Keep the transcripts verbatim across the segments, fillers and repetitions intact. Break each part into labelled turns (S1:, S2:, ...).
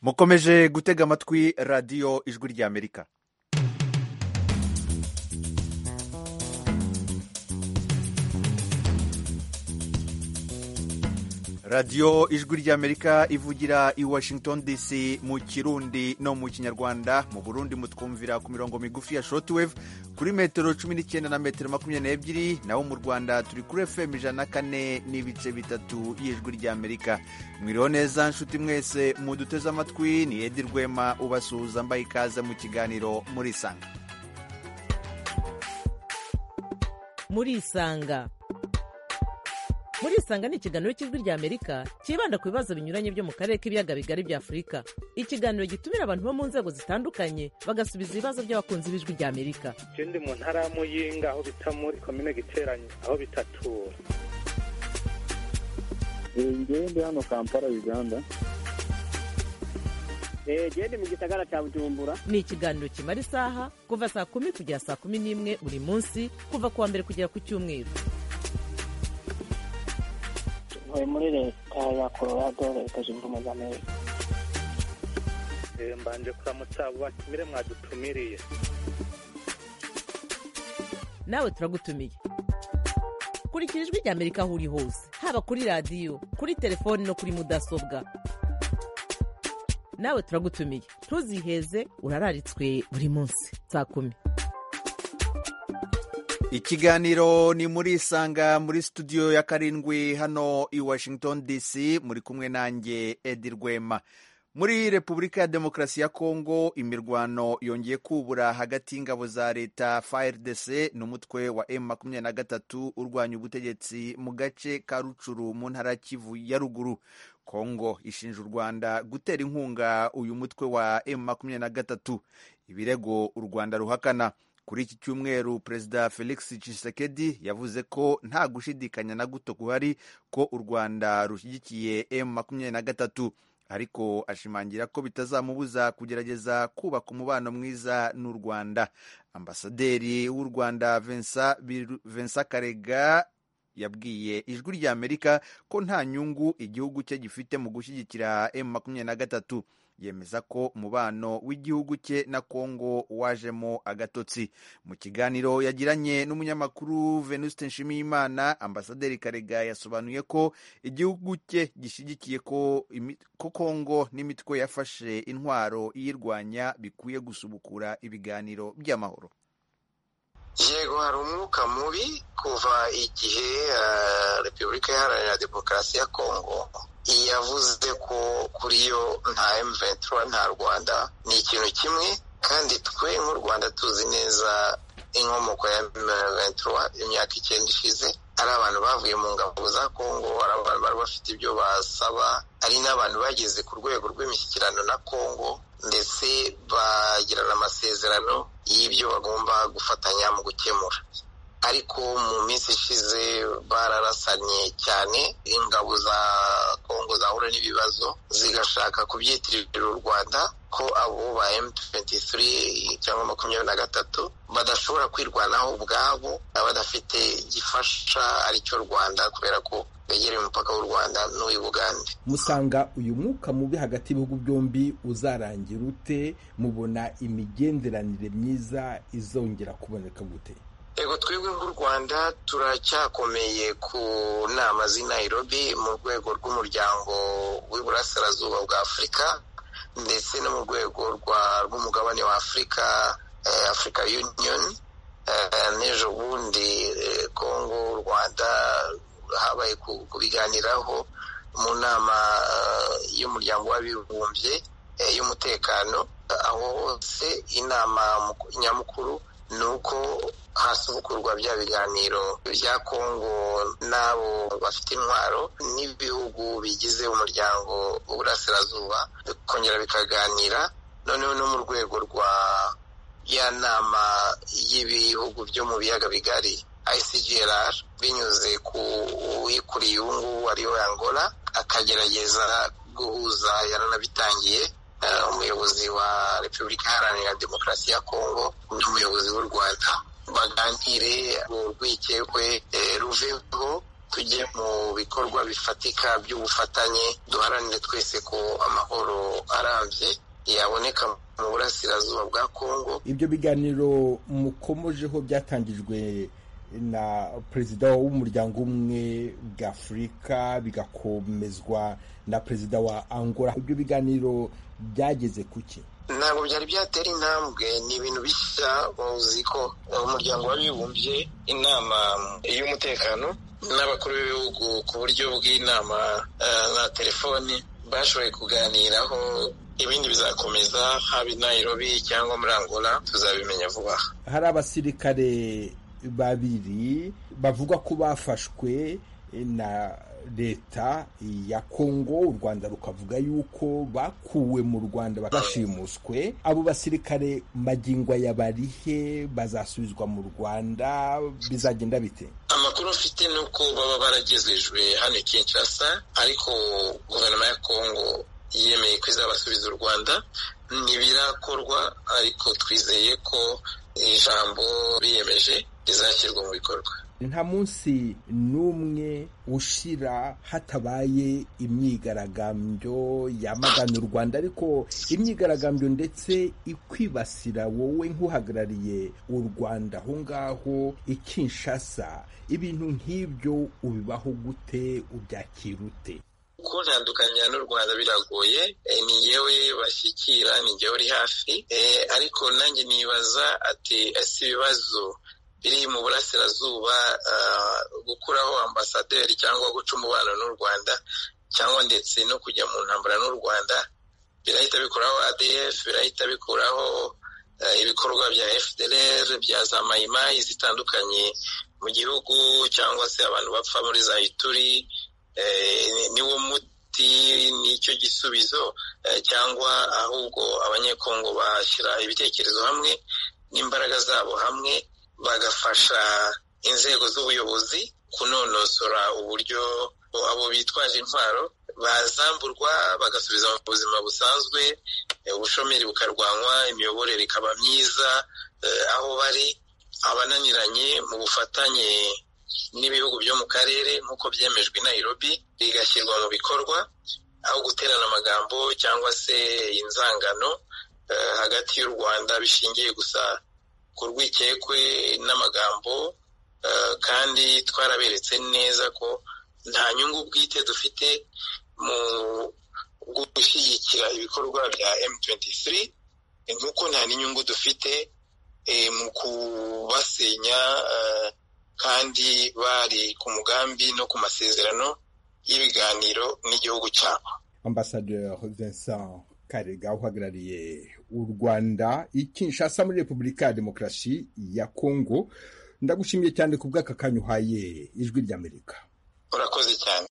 S1: mukomeje gutega amatwi radiyo ijwi ry'Amerika. radiyo ijwi ry'Amerika ivugira i Washington D C mu Kirundi no mu Kinyarwanda. Mu Burundi mutwumvira ku mirongo migufi ya shortwave kuri metero cumi n'icyenda na metero makumyabiri n'ebyiri, naho mu Rwanda turi kuri F M ijana na kane n'ibice bitatu y'ijwi ry'Amerika. Mwiriho neza nshuti mwese muduteze amatwi, ni Edi Rwema ubasuhuza mbaye ikaze mu kiganiro Murisanga.
S2: Murisanga Murisanga ni ikiganiro cy'ijwi ry'Amerika kibanda ku bibazo binyuranye byo mu karere k'ibiyaga bigari bya Afurika. Ikiganiro gitumira abantu bo mu nzego zitandukanye bagasubiza ibibazo by'abakunzi b'ijwi ry'Amerika.
S3: Je ndi mu ntara ya Muyinga aho bita muri komine Giteranyi aho bitatura.
S4: Ngewe ndi hano Kampala Uganda.
S5: Eh je ndi mu gisagara cya Bujumbura.
S2: Ni ikiganiro kimara isaha kuva saa kumi kugera saa kumi n'imwe buri munsi kuva kuwa mbere kugera ku Cyumweru.
S5: Muri leta ya Colorado leta zunze ubumwe za Amerika.
S3: Mbanje kuramutsa abo batumire mwadutumiriye.
S2: Nawe turagutumiye. Kurikira ijwi ry'Amerika aho uri hose, haba kuri radiyo, kuri telefoni no kuri mudasobwa. Nawe turagutumiye, ntuziheze, urararitswe buri munsi saa kumi.
S1: Ikiganiro ni Murisanga muri studio ya karindwi hano i Washington D C, muri kumwe nanjye Edi Rwema. Muri Repubulika ya Demokarasi ya Kongo imirwano yongeye kubura hagati y'ingabo za leta F A R D C n'umutwe wa M makumyabiri na gatatu urwanya ubutegetsi mu gace ka Rucuru mu ntara Kivu ya ruguru. Kongo ishinja u Rwanda gutera inkunga uyu mutwe wa M makumyabiri na gatatu, ibirego u Rwanda ruhakana. Kuri iki cyumweru Perezida Felix Tshisekedi yavuze ko nta gushidikanya na guto guhari ko u Rwanda rushyigikiye M makumyabiri na gatatu, ariko ashimangira ko bitazamubuza kugerageza kubaka umubano mwiza n'u Rwanda. Ambasaderi w'u Rwanda Vincent Vincent Karega yabwiye ijwi ry'Amerika ko nta nyungu igihugu cye gifite mu gushyigikira M makumyabiri na gatatu. Yemeza ko umubano w'igihugu cye na Kongo wajemo agatotsi. Mu kiganiro yagiranye n'umunyamakuru Venuste Nshimiyimana, Ambasaderi Karega yasobanuye ko igihugu cye gishyigikiye ko, ko Kongo n'imitwe yafashe intwaro iyirwanya bikwiye gusubukura ibiganiro by'amahoro.
S6: Yego, hari umwuka mubi kuva igihe uh, Repubulika Iharanira Demokarasi ya Kongo yavuze ko kuri yo nta M vingt-trois nta Rwanda. Ni ikintu kimwe, kandi twe nk'u Rwanda tuzi neza inkomoko ya M vingt-trois. Imyaka icyenda ishize ari abantu bavuye mu ngabo za Kongo, ari abantu bari bafite ibyo basaba, ari n'abantu bageze ku rwego rw'imishyikirano na Kongo, ndetse bagirana amasezerano y'ibyo bagomba gufatanya mu gukemura. Ariko mu minsi ishize bararasanye cyane, ingabo za Kongo zahura n'ibibazo zigashaka kubyitirira u Rwanda ko abo ba M vingt-trois cyangwa makumyabiri na gatatu badashobora kwirwanaho ubwabo, badafite gifasha aricyo Rwanda, kubera ko begereye umupaka w'u Rwanda n'uw'i Bugande.
S7: Musanga uyu mwuka mubi hagati y'ibihugu byombi uzarangira ute? Mubona imigenderanire myiza izongera kuboneka gute?
S6: Ego, twebwe nk'u Rwanda turacyakomeye ku nama z'i Nairobi mu rwego rw'umuryango w'iburasirazuba bwa Afurika, ndetse no mu rwego rw'umugabane wa Afurika, eh, Africa Union. Eh, n'ejo bundi eh, Kongo, u Rwanda habaye kubiganiraho mu nama uh, y'umuryango w'abibumbye eh, y'umutekano. Aho hose inama nyamukuru nuko hasubukurwa bya biganiro bya Kongo n'abo bafite intwaro n'ibihugu bigize umuryango w'uburasirazuba, kongera bikaganira noneho no mu rwego rwa ya nama y'ibihugu byo mu biyaga bigari I C G L R, binyuze ku wikuriye ubu ngubu ariwe Angola, akagerageza guhuza, yaranabitangiye umuyobozi wa Repubulika Iharanira Demokarasi ya Kongo n'umuyobozi w'u Rwanda, baganire urwikekwe ruveho tujye mu bikorwa bifatika by'ubufatanye, duharanire twese ko amahoro arambye yaboneka mu burasirazuba bwa Kongo.
S7: Ibyo biganiro mukomojeho byatangijwe na perezida w'umuryango umwe bwa Afurika bigakomezwa na perezida wa Angola. Ibyo biganiro byageze kuki?
S6: Ntabwo byari byatera intambwe, ni ibintu bishya. Uzi ko umuryango w'abibumbye, inama y'umutekano n'abakuru b'ibihugu ku buryo bw'inama na telefoni bashoboye kuganiraho. Ibindi bizakomeza haba i Nairobi cyangwa muri Angola, tuzabimenya vuba.
S7: Hari abasirikare babiri bavuga ko bafashwe na leta ya Kongo, u Rwanda rukavuga yuko bakuwe mu Rwanda bagashimuswe. Abo basirikare magingo yabarihe, bazasubizwa mu Rwanda, bizagenda bite?
S6: Amakuru mfite nuko baba baragezejwe hano Kinshasa, ariko guverinoma ya Kongo yemeye ko izabasubiza u Rwanda. Ntibirakorwa, ariko twizeye ko ijambo biyemeje rizashyirwa mu bikorwa.
S7: Nta munsi n'umwe ushira hatabaye imyigaragambyo yamagana u Rwanda, ariko imyigaragambyo ndetse ikwibasira wowe nk'uhagarariye u Rwanda aho ngaho i Kinshasa. Ibintu nk'ibyo ubibaho gute, ubyakira ute?
S6: Uko ntandukanya n'u Rwanda biragoye, ni yewe bashyikira, ni yewe uri hafi, ariko nanjye nibaza ati ese ibibazo biri mu burasirazuba, gukuraho ambasaderi cyangwa guca umubano n'u Rwanda cyangwa ndetse no kujya mu ntambara n'u Rwanda, birahita bikuraho A D F, birahita bikuraho ibikorwa bya F D L R, bya za mayimayi zitandukanye mu gihugu, cyangwa se abantu bapfa muri za Ituri. Niwo muti, nicyo gisubizo, cyangwa ahubwo abanyekongo bashyira ibitekerezo hamwe n'imbaraga zabo hamwe, bagafasha inzego z'ubuyobozi kunonosora uburyo abo bitwaje intwaro bazamburwa, bagasubiza mu buzima busanzwe, ubushomeri bukarwanywa, imiyoborere ikaba myiza aho bari. Abananiranye mu bufatanye n'ibihugu byo mu karere nk'uko byemejwe i Nairobi, bigashyirwa mu bikorwa, aho guterana amagambo cyangwa se inzangano hagati y'u Rwanda bishingiye gusa ku rwikekwe n'amagambo. Kandi twaraberetse neza ko nta nyungu bwite dufite mu gushyigikira ibikorwa bya M twenty-three, nk'uko nta n'inyungu dufite mu kubasenya, kandi bari ku mugambi no ku masezerano y'ibiganiro n'igihugu cyabo.
S7: Ambassadeur Vincent Karega uhagarariye u Rwanda i Kinshasa muri Repubulika ya Demokarasi ya Kongo, ndagushimiye cyane ku bw'aka kanya uhaye Ijwi ry'Amerika.
S6: Urakoze cyane.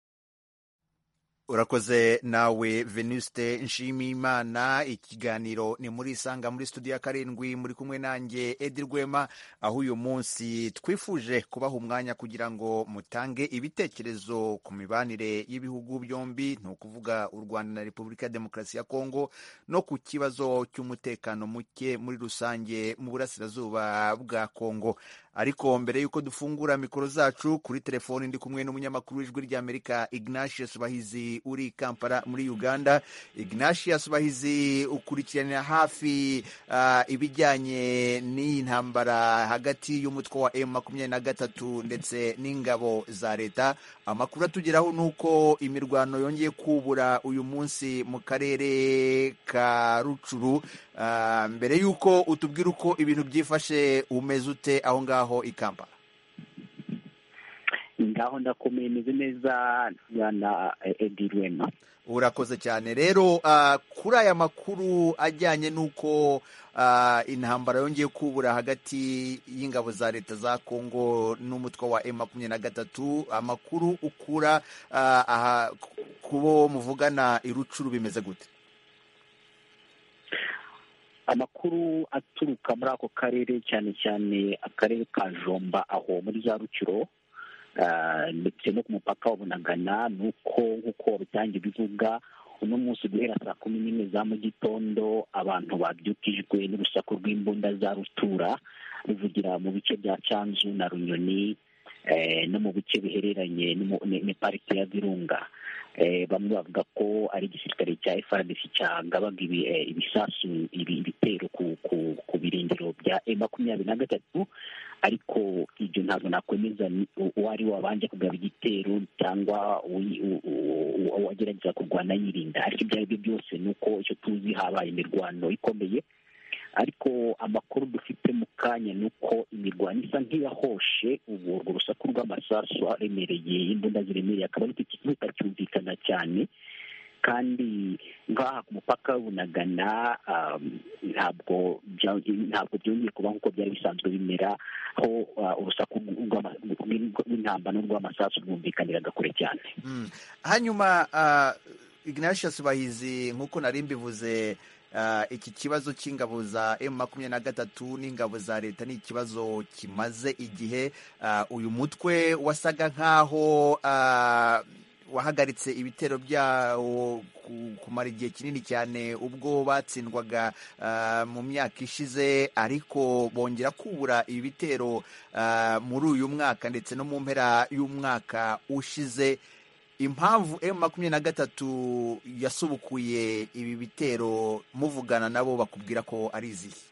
S1: Urakoze nawe Venuste Nshimiyimana. Ikiganiro ni muri Isanga muri studio ya karindwi, muri kumwe nanjye Edi Rwema, aho uyu munsi twifuje kubaha umwanya kugira ngo mutange ibitekerezo ku mibanire y'ibihugu byombi, ni ukuvuga u Rwanda na Repubulika ya Demokarasi ya Kongo, no ku kibazo cy'umutekano muke muri rusange mu burasirazuba bwa Kongo. Ariko mbere yuko dufungura mikoro zacu, kuri telefoni ndi kumwe n'umunyamakuru w'Ijwi ry'Amerika Ignatius Bahizi uri Kampala muri Uganda. Ignatius Bahizi, ukurikiranira hafi uh, ibijyanye n'intambara hagati y'umutwe wa M makumyabiri na gatatu ndetse n'ingabo za leta. Amakuru atugeraho nuko imirwano yongeye kubura uyu munsi mu karere ka Rucuru. Uh, mbere yuko utubwira uko ibintu byifashe, umeze ute aho ngaho i Kampala?
S8: Ngaho ndakomeye, meze neza na Edi Rwema.
S1: Urakoze cyane. Rero uh, kuri aya makuru ajyanye n'uko uh, intambara yongeye kubura hagati y'ingabo za leta za Kongo n'umutwe wa M makumyabiri na gatatu, amakuru ukura uh, aha kubo muvugana i Rucuru bimeze gute?
S8: Amakuru aturuka muri ako karere, cyane cyane akarere ka Jomba aho muri za Rucuro, ndetse no ku mupaka wa Bunagana, nuko nk'uko rutangiye bivuga, uno munsi guhera saa kumi n'imwe za mu gitondo abantu babyukijwe n'urusaku rw'imbunda za rutura ruvugira mu bice bya Canzu na Runyoni, no mu bice bihereranye ni parike ya Virunga. Bamwe bavuga ko ari igisirikare cya F A R D C cyagabaga ibisasu ibitero ku birindiro bya M makumyabiri na gatatu, ariko ibyo ntabwo nakwemeza uwari wabanje kugaba igitero cyangwa wagerageza kurwana yirinda. Ariko ibyo ari byo byose ni uko icyo tuzi habaye imirwano ikomeye, ariko amakuru dufite mu kanya ni uko imirwano isa nk'iyahoshe. ubu urwo rusaku rw'amasasu aremereye, imbunda ziremereye akaba ari ikintu kitacyumvikana cyane, kandi ngaha ku mupaka w'Ubunagana ntabwo ntabwo byongeye kuba nk'uko byari bisanzwe bimera, aho urusaku rw'intambara rw'amasasu rwumvikaniraga kure cyane.
S1: Hanyuma Ignatius Bahizi, nk'uko nari mbivuze, Uh, iki kibazo cy'ingabo za M makumyabiri na gatatu n'ingabo za leta ni ikibazo kimaze igihe. Uh, uyu mutwe wasaga nk'aho uh, wahagaritse ibitero byawo kumara igihe kinini cyane ubwo batsindwaga uh, mu myaka ishize, ariko bongera kubura ibi bitero uh, muri uyu mwaka ndetse no mu mpera y'umwaka ushize. Impamvu M makumyabiri na gatatu yasubukuye ibi bitero, muvugana nabo bakubwira ko ari izihe?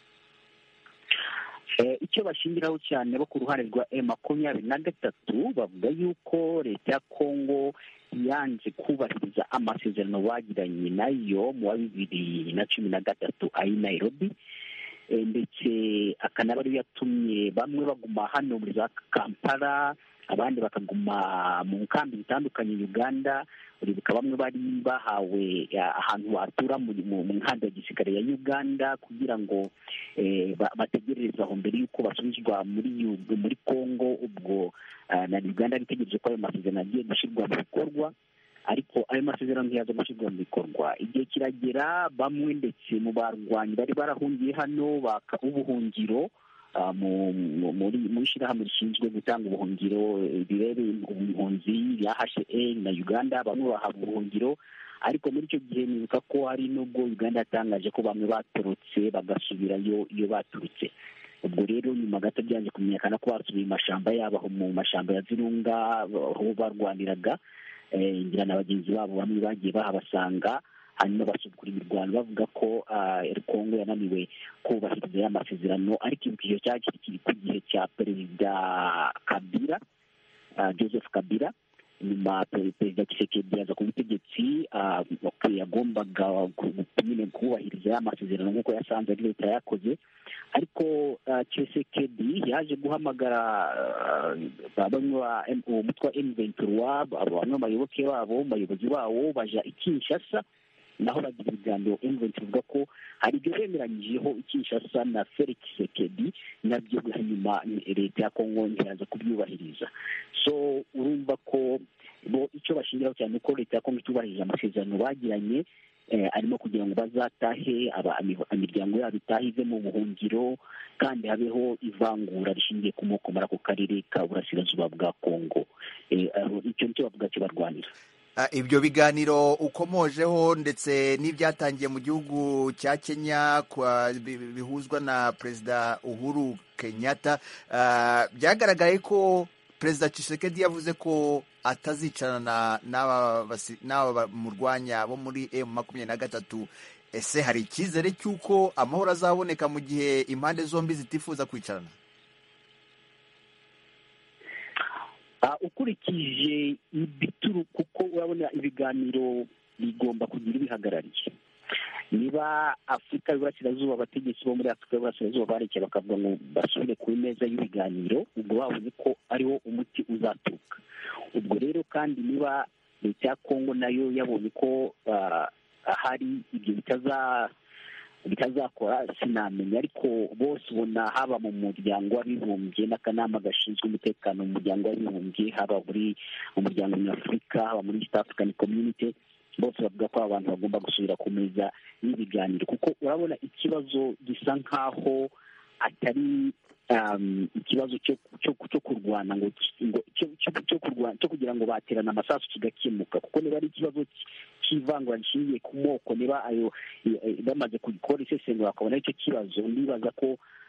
S8: Icyo bashingiraho cyane bo ku ruhare rwa M makumyabiri na gatatu bavuga yuko leta ya Kongo yanze kubahiriza amasezerano bagiranye nayo mu wa bibiri na cumi na gatatu ayi Nairobi, ndetse akanaba ariyo yatumye bamwe baguma hano muri za Kampala, abandi bakaguma mu nkambi zitandukanye Uganda. Uribuka bamwe bari bahawe ahantu batura mu nkanda ya gisirikare ya Uganda kugira ngo bategereze aho mbere y'uko basubizwa muri muri Kongo. Ubwo na Uganda bitegereje ko ayo masezerano agiye gushyirwa mu bikorwa, ariko ayo masezerano ntiyaza gushyirwa mu bikorwa. Igihe kiragera, bamwe ndetse mu barwanyi bari barahungiye hano baka ubuhungiro muri ishyirahamwe rishinzwe gutanga ubuhungiro birebe impunzi ya H A na Uganda, bamwe bahabwa ubuhungiro. Ariko muri icyo gihe nibuka ko hari nubwo Uganda yatangaje ko bamwe batorotse bagasubirayo iyo baturutse. Ubwo rero nyuma gato byanze kumenyekana ko basubiye mu mashyamba yabo, mu mashyamba ya Virunga aho barwaniraga. Ngira na bagenzi babo bamwe bagiye bahabasanga, hanyuma basubukura imirwano bavuga ko Kongo yananiwe kubahiriza ya masezerano. Ariko igihe cyakiri kiri ku gihe cya Perezida Kabila, Joseph Kabila. Nyuma Perezida Tshisekedi yaza ku butegetsi, yagombaga nyine kubahiriza ya masezerano nk'uko yasanze ari leta yakoze. Ariko Tshisekedi yaje guhamagara bamwe umutwe wa M vingt-trois, bamwe mu bayoboke babo, bayobozi bawo baja i Kinshasa, naho bagira ibiganiro. M vingt-trois ivuga ko hari ibyo bemeranyijeho i Kinshasa na Felix Tshisekedi, nabyo hanyuma leta ya Kongo ntiyaza kubyubahiriza. So urumva ko bo icyo bashingiraho cyane uko leta ya Kongo itubahirije amasezerano bagiranye, arimo kugira ngo bazatahe, imiryango yabo itahe ive mu buhungiro, kandi habeho ivangura rishingiye ku moko muri ako karere ka burasirazuba bwa Kongo. Icyo nicyo bavuga cyo barwanira.
S1: Ibyo biganiro ukomojeho ndetse n'ibyatangiye mu gihugu cya Kenya bihuzwa na Perezida Uhuru Kenyatta, byagaragaye ko Perezida Tshisekedi yavuze ko atazicarana n'aba bamurwanya bo muri M makumyabiri na gatatu. Ese hari icyizere cy'uko amahoro azaboneka mu gihe impande zombi zitifuza kwicarana?
S8: Ukurikije ibituru, kuko urabona ibiganiro bigomba kugira ibihagarariye. Niba Afurika y'Iburasirazuba, abategetsi bo muri Afurika y'Iburasirazuba barekeye bakavuga ngo basubire ku meza y'ibiganiro, ubwo babonye ko ariho umuti uzaturuka. Ubwo rero kandi niba leta ya Kongo nayo yabonye ko hari ibyo bitaza bitazakora sinamenya, ariko bose ubona haba mu muryango w'abibumbye n'akanama gashinzwe umutekano mu muryango w'abibumbye, haba muri mu muryango nyafurika, haba muri East African Community, bose bavuga ko abantu bagomba gusubira ku meza y'ibiganiro. Kuko urabona ikibazo gisa nk'aho atari ikibazo cyo kurwana ngo cyo kugira ngo baterana amasasu kigakemuka, kuko niba ari ikibazo cy'ivangura rishingiye ku moko, niba ayo bamaze gukora isesengura bakabona icyo kibazo, ndibaza ko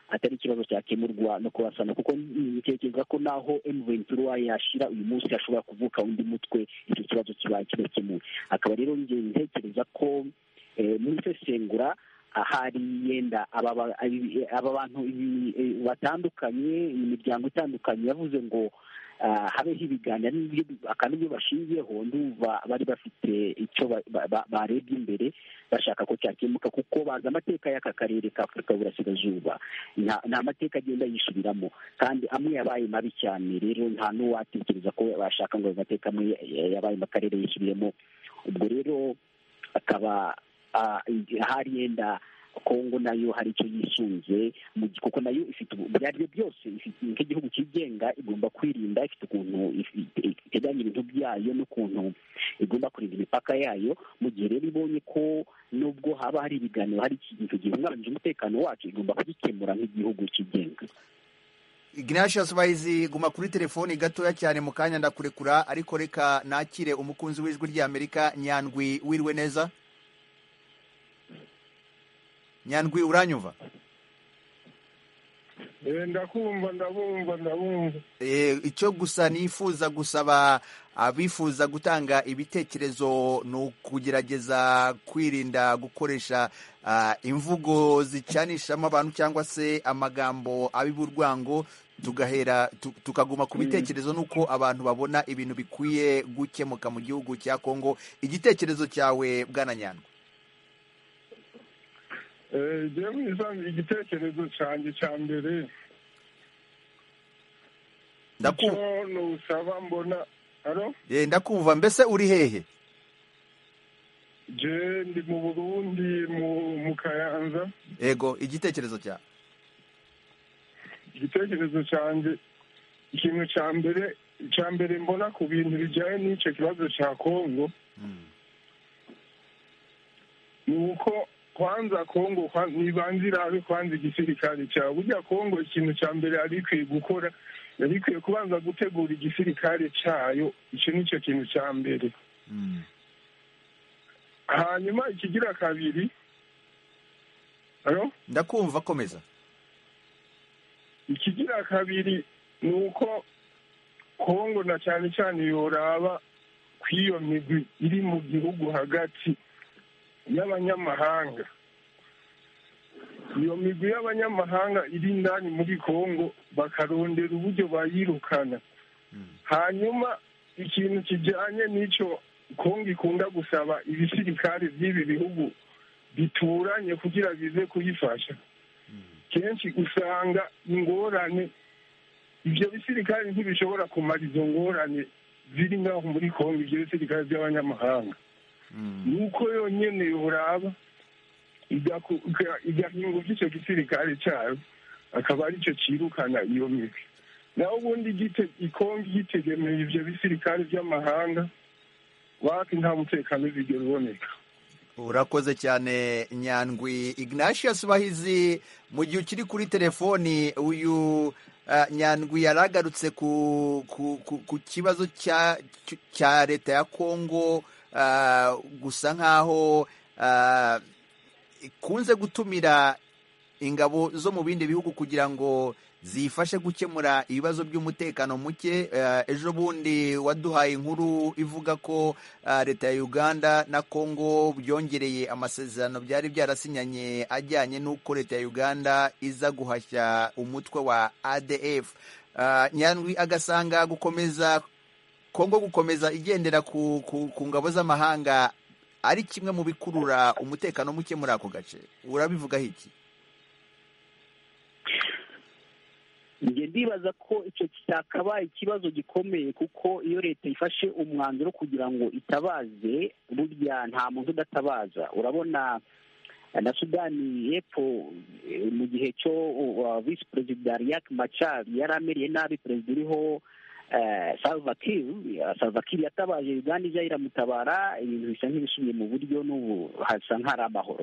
S8: atari ikibazo cyakemurwa no kurasana, kuko ntekereza ko naho M ventura yashira uyu munsi hashobora kuvuka undi mutwe icyo kibazo kibaye kidakemuwe. Akaba rero njye ntekereza ko mu isesengura ahari yenda aba aba bantu batandukanye, imiryango itandukanye yavuze ngo habeho ibiganiro akantu ibyo bashingiyeho, ndumva bari bafite icyo barebye imbere bashaka ko cyakemuka, kuko bazi amateka y'aka karere ka Afurika y'Uburasirazuba nta mateka agenda yisubiramo, kandi amwe yabaye mabi cyane. Rero nta n'uwatekereza ko bashaka ngo ayo mateka amwe yabaye mu karere yisubiremo. Ubwo rero akaba ahari yenda Kongo nayo hari icyo yisunze, kuko nayo ifite ibyo ari byo byose, nk'igihugu cyigenga igomba kwirinda, ifite ukuntu iteganya ibintu byayo n'ukuntu igomba kurinda imipaka yayo. Mu gihe rero ibonye ko nubwo haba hari ibiganiro hari ikintu gihungabanyije umutekano wacu, igomba kugikemura nk'igihugu cyigenga.
S1: Ignatius Bahizi, guma kuri telefoni gatoya cyane mu kanya ndakurekura, ariko reka nakire umukunzi w'ijwi ry'Amerika Nyandwi. Wiriwe neza Nyandwi, uranyumva?
S9: Eh, ndakumva ndabumva ndabumva.
S1: Eh, icyo gusa nifuza gusaba abifuza gutanga ibitekerezo ni ukugerageza kwirinda gukoresha uh, imvugo zicanishamo abantu cyangwa se amagambo abiburwango, tugahera tukaguma ku bitekerezo nuko abantu babona ibintu bikwiye gukemuka mu gihugu cya Kongo. Igitekerezo cyawe Bwana Nyandwi?
S9: Eh, jewe isanzwe igitekerezo cyanjye cya mbere
S1: ndakumva
S9: nusaba mbona. Alo?
S1: Eh, ndakumva. Mbese uri hehe?
S9: Je ndi mu Burundi mu mu Kayanza.
S1: Ego, igitekerezo cya
S9: igitekerezo cyanjye ikintu cya mbere cya mbere mbona ku bintu bijyanye n'icyo kibazo cya Kongo mm. ni uko kwanza Kongo nibanzira abe kwanza igisirikare cyawe. Burya Kongo ikintu cya mbere ari ikwiye gukora, yari ikwiye kubanza gutegura igisirikare cyayo. Icyo ni cyo kintu cya mbere. mm. Hanyuma ikigira kabiri. Alo?
S1: Ndakumva, komeza.
S9: Ikigira kabiri ni uko Kongo na cyane cyane yoraba kw'iyo migwi iri mu gihugu hagati y'abanyamahanga. Iyo migwi y'abanyamahanga iri ndani muri Kongo bakarondera uburyo bayirukana. mm. Hanyuma ikintu kijyanye n'icyo Kongo ikunda gusaba ibisirikare by'ibi bihugu bituranye kugira bize kuyifasha, mm. kenshi usanga ingorane ibyo bisirikare ntibishobora kumara izo ngorane ziri ngaho muri Kongo, ibyo bisirikare by'abanyamahanga. mm. nuko yonyene yoraba igahinga icyo gisirikare cyayo, akaba aricyo cyirukana iyo migwi. naho ubundi Kongo gitegemeye ibyo bisirikare by'amahanga, wapi nta mutekano uzigera uboneka.
S1: Urakoze cyane Nyandwi. Ignatius Bahizi, mu gihe ukiri kuri telefoni, uyu uh, Nyandwi yaragarutse ku, ku, ku, ku kibazo cya, cya leta ya Kongo, uh, gusa nkaho uh, ikunze gutumira ingabo zo mu bindi bihugu kugira ngo zifashe gukemura ibibazo by'umutekano muke. Uh, ejo bundi waduhaye inkuru ivuga ko uh, leta ya Uganda na Kongo byongereye amasezerano byari byarasinyanye ajyanye n'uko leta ya Uganda iza guhashya umutwe wa A D F. Uh, Nyandwi agasanga gukomeza Kongo gukomeza igendera ku, ku, ku ngabo z'amahanga ari kimwe mu bikurura umutekano muke muri ako gace. Urabivugaho iki?
S8: njye ndibaza ko icyo cyakabaye ikibazo gikomeye, kuko iyo leta ifashe umwanzuro kugira ngo itabaze, burya nta muntu udatabaza. urabona na Sudani y'Epfo mu gihe cyo visi perezida Riek Machar yari amereye nabi, perezida uriho Salva Kiir Salva Kiir yatabaje Uganda ijya iramutabara, ibintu bisa nk'ibisubiye mu buryo, n'ubu hasa nk'ari amahoro.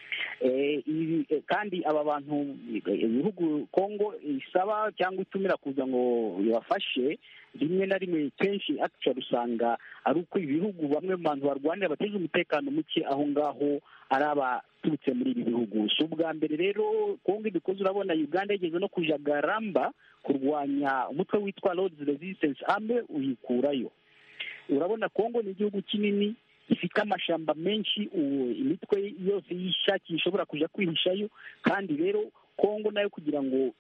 S8: kandi aba bantu ibihugu Kongo isaba cyangwa itumira kuza ngo bibafashe, rimwe na rimwe kenshi actually usanga ari uko ibihugu bamwe mu bantu barwanira bateza umutekano muke aho ngaho ari abaturutse muri ibi bihugu. Si ubwa mbere rero kongo ibikoze, urabona uganda yigeze no kuja garamba kurwanya umutwe witwa Lord's Resistance Army uyikurayo. Urabona kongo ni igihugu kinini gifite amashamba menshi, imitwe yose yishaki ishobora kuja kwihishayo, kandi rero kongo nayo kugira ngo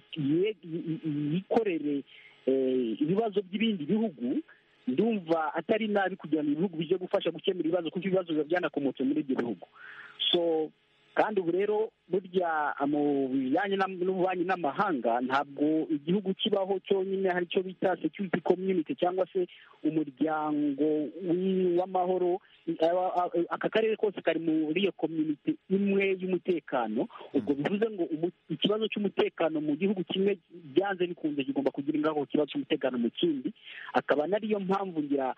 S8: yikorere ibibazo by'ibindi bihugu, ndumva atari nabi kugira ngo ibihugu bije gufasha gukemura ibibazo, kuko ibibazo biba byanakomotse muri ibyo bihugu. So kandi ubu rero burya mu bijyanye n'ububanyi n'amahanga, ntabwo igihugu kibaho cyonyine, hari icyo bita security community cyangwa se umuryango w'amahoro. Aka karere kose kari muri iyo community imwe y'umutekano. Ubwo bivuze ngo ikibazo cy'umutekano mu gihugu kimwe byanze bikunze kigomba kugira ingaruka ku kibazo cy'umutekano mu kindi. Akaba nariyo mpamvu ngira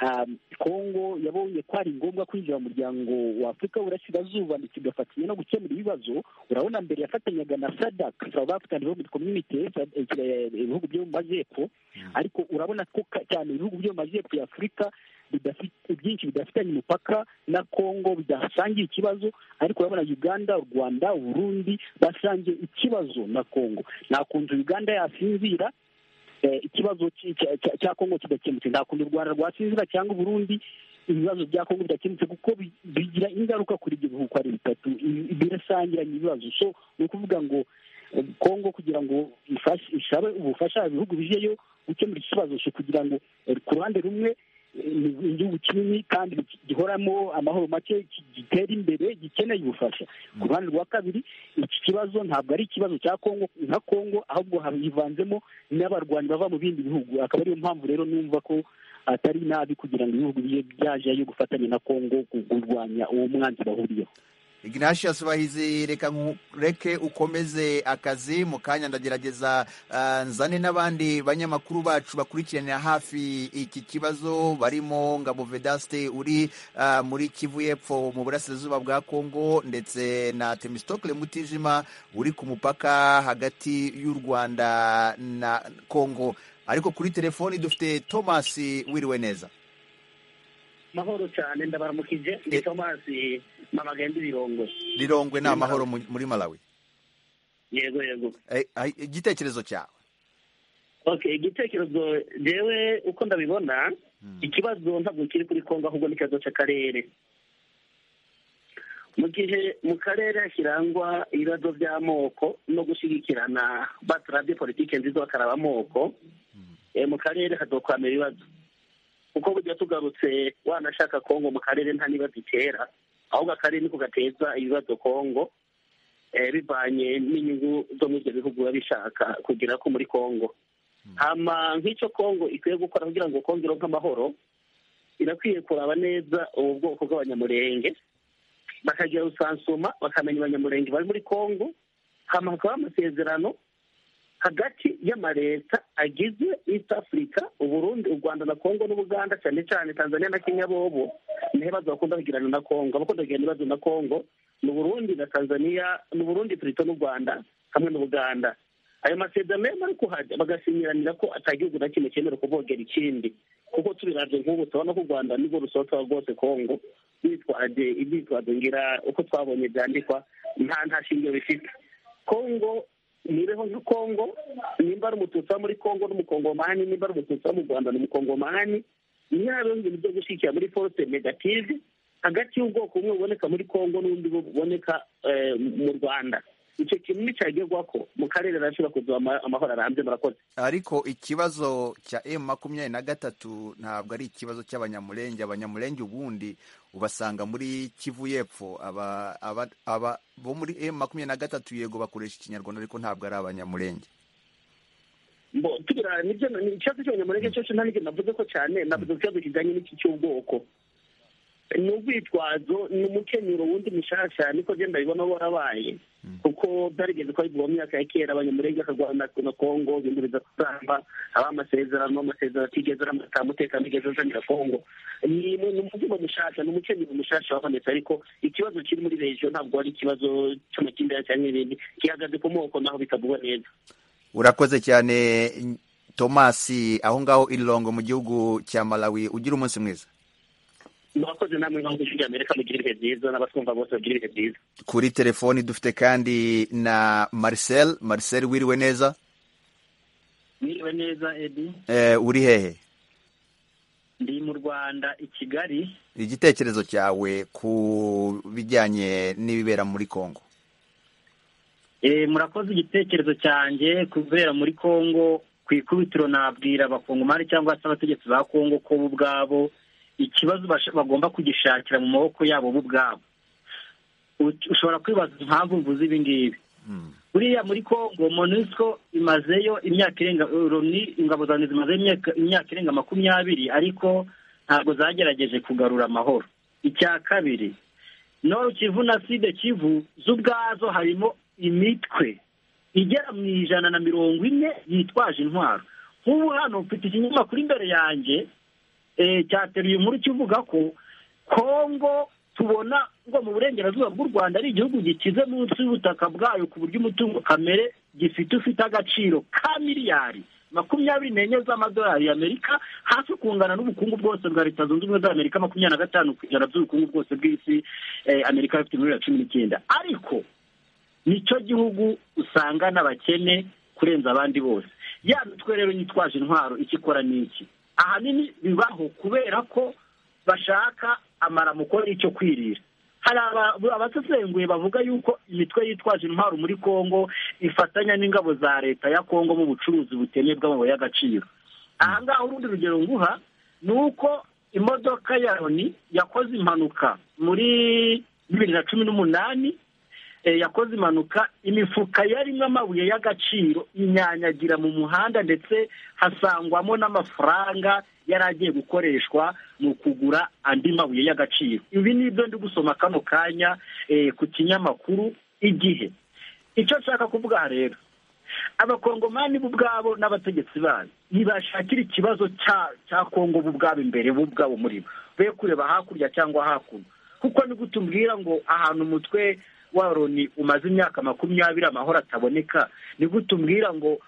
S8: kongo yabonye ko ari ngombwa kwinjira mu muryango wa Afurika y'Uburasirazuba ndetse igafatanya no gukemura ibibazo. Urabona mbere yafatanyaga na SADC, South African Development Community, ibihugu byo mu majyepfo, ariko urabona ko cyane ibihugu byo mu majyepfo ya Afurika byinshi bidafitanye umupaka na kongo bidasangiye ikibazo, ariko urabona Uganda, u Rwanda, u Burundi basangiye ikibazo na kongo. Nta kuntu Uganda yasinzira ikibazo cya kongo kidakemutse, nta kuntu u Rwanda rwasinzira cyangwa u Burundi ibibazo bya kongo bidakemutse, kuko bigira ingaruka kuri ibyo bihugu ari bitatu, birasangiranye ibibazo. So ni ukuvuga ngo kongo kugira ngo ishabe ubufasha ibihugu bijeyo gukemura ikibazo cyo kugira ngo ku ruhande rumwe igihugu kinini kandi gihoramo amahoro make gitera imbere gikeneye ubufasha, ku ruhande rwa kabiri iki kibazo ntabwo ari ikibazo cya kongo nka kongo, ahubwo hivanzemo n'abarwanyi bava mu bindi bihugu. Akaba ariyo mpamvu rero numva ko atari nabi kugira ngo ibihugu biye byajeyo gufatanya na kongo kurwanya uwo mwanzi bahuriyeho.
S1: Ignatius Bahizi, reka nkureke ukomeze akazi mu kanya, ndagerageza uh, nzane n'abandi banyamakuru bacu bakurikiranira hafi iki kibazo, barimo Ngabo Vedaste uri uh, muri Kivu y'Epfo mu burasirazuba bwa Kongo, ndetse na Temistokle Mutijima uri ku mupaka hagati y'u Rwanda na Kongo. Ariko kuri telefoni dufite Thomas. Wiriwe neza?
S10: Mahoro cyane, ndabaramukije. Ni Thomas Mamagende Lirongwe.
S1: Lirongwe ni amahoro muri Malawi?
S10: Yego yego.
S1: Igitekerezo cyawe?
S10: Okay, igitekerezo jewe uko ndabibona, hmm. ikibazo ntabwo kiri kuri Kongo, ahubwo n'ikibazo cy'akarere. Mu gihe mu karere hashyirangwa ibibazo by'amoko no gushyigikirana baturabye politike nziza bakaraba amoko, hmm. e, mu karere hadokwamira ibibazo. Uko burya tugarutse wanashaka Kongo mu karere nta nibazo itera, ahubwo akarere niko gateza ibibazo Kongo, eh, bivanye n'inyungu zo muri ibyo bihugu biba bishaka kugira ko muri Kongo. Hama nk'icyo Kongo ikwiye gukora kugira ngo Kongo ironke amahoro, irakwiye kuraba neza ubu bwoko bw'abanyamurenge, bakagira usansuma bakamenya abanyamurenge bari muri Kongo, hama hakaba amasezerano hagati y'amareta agize East Africa, Uburundi, u Rwanda na Kongo n'Ubuganda, cyane cyane Tanzania na Kenya. Bobo nihe bazo bakunda kugirana na Kongo, abakunda kugirana ibibazo na Kongo n'u Burundi na Tanzania, n'u Burundi turito n'u Rwanda hamwe n'Ubuganda. Ayo masezerano ari kuhaja bagasinyirana ko atagihugu na kimwe cyemerewe kubogera ikindi, kuko tubiravye nk'ubu tubona ko u Rwanda nibwo rusota rwose Kongo bitwaje ibyitwazo ngira uko twabonye byandikwa nta nta shingiro bifite. Kongo nireho nka Kongo, nimba ari umututsi wo muri Kongo n'umukongomani, nimba ari umututsi wo mu Rwanda n'umukongomani, niyo ibintu byo gushyigikira muri force negative hagati y'ubwoko bumwe buboneka muri Kongo n'ubundi buboneka mu Rwanda. Icyo kintu nicagirwa ko mu karere rashobora kuzuba amahoro arambye. Murakoze. Ariko ikibazo cya M makumyabiri na gatatu ntabwo ari ikibazo cy'abanyamulenge. Abanyamulenge ubundi ubasanga muri Kivu y'Epfo, aba aba, aba bo muri M makumyabiri na gatatu yego bakoresha ikinyarwanda, ariko ntabwo ari abanyamulenge. Mbo tugira nibyo ni ikibazo cy'abanyamulenge cyo nta nige navuze ko cyane, navuze ikibazo kijanye n'iki cy'ubwoko. Ni ubwitwazo, ni umukenyero wundi mushasha, niko genda bibona warabaye, kuko byarigeze ko bivuga mu myaka ya kera abanyamurenge akagwana na Kongo binduriza kusamba aba amasezerano amasezerano atigeze aramata umutekano igeze uzanira Kongo. Ni umuvugo mushasha, ni umukenyero mushasha wabonetse, ariko ikibazo kiri muri region ntabwo ari ikibazo cy'amakimbirane cyangwa ibindi, kihagaze ku moko naho bitavuga neza. Urakoze cyane Thomas, aho ngaho Ilongo mu gihugu cya Malawi. Ugira umunsi mwiza. murakoze namwe nko muri Amerika mugira ibihe byiza n'abasumva bose bagira ibihe byiza.
S1: Kuri telefoni dufite kandi na Marcel. Marcel, wiriwe neza?
S11: Wiriwe neza Edi.
S1: Eh, uri hehe?
S11: Ndi mu Rwanda i Kigali.
S1: Igitekerezo cyawe ku bijyanye n'ibibera muri Kongo?
S11: Eh, murakoze. Igitekerezo cyanjye kubera muri Kongo ku ikubitiro nabwira abakongomani cyangwa se abategetsi ba Kongo ko bo ubwabo ikibazo bagomba kugishakira mu maboko yabo bo ubwabo. Ushobora kwibaza impamvu mvuze ibi ngibi. Buriya muri Kongo MONUSCO imazeyo imyaka irenga ingabo za zimaze imyaka irenga makumyabiri ariko ntabwo zagerageje kugarura amahoro. Icya kabiri, Nord Kivu na Sud Kivu z'ubwazo harimo imitwe igera mu ijana na mirongo ine yitwaje intwaro. Nk'ubu hano mfite ikinyamakuru imbere yanjye cyateruye inkuru kivuga ko Kongo tubona ngo mu burengerazuba bw'u Rwanda ari igihugu gikize munsi y'ubutaka bwayo ku buryo umutungo kamere gifite ufite agaciro ka miliyari makumyabiri n'enye z'amadolari y'Amerika, hafi kungana n'ubukungu bwose bwa Leta Zunze Ubumwe za Amerika makumyabiri na gatanu ku ijana by'ubukungu bwose bw'isi Amerika ifite muri cumi n'icyenda. Ariko nicyo gihugu usanga n'abakene kurenza abandi bose. Ya mitwe rero yitwaje intwaro ikikora n'iki? Ahanini bibaho kubera ko bashaka amaramuko y'icyo kwirira. Hari abasesenguye bavuga yuko imitwe yitwaje intwaro muri Kongo ifatanya n'ingabo za leta ya Kongo mu bucuruzi butemewe bw'amabuye y'agaciro. Aha ngaha urundi rugero nguha ni uko imodoka ya Loni yakoze impanuka muri bibiri na cumi n'umunani, yakoze impanuka imifuka yarimo amabuye y'agaciro inyanyagira mu muhanda ndetse hasangwamo n'amafaranga yari agiye gukoreshwa mu kugura andi mabuye y'agaciro. Ibi ni ibyo ndi gusoma kano kanya ku kinyamakuru Igihe. Icyo nshaka kuvuga rero, abakongomani b'ubwabo n'abategetsi babo ntibashakira ikibazo cya Kongo b'ubwabo imbere b'ubwabo muri bo, be kureba hakurya cyangwa hakuno. Kuko ni gutumbwira ngo ahantu umutwe wa Loni umaze imyaka makumyabiri amahoro ataboneka, ni gutumbwira ngo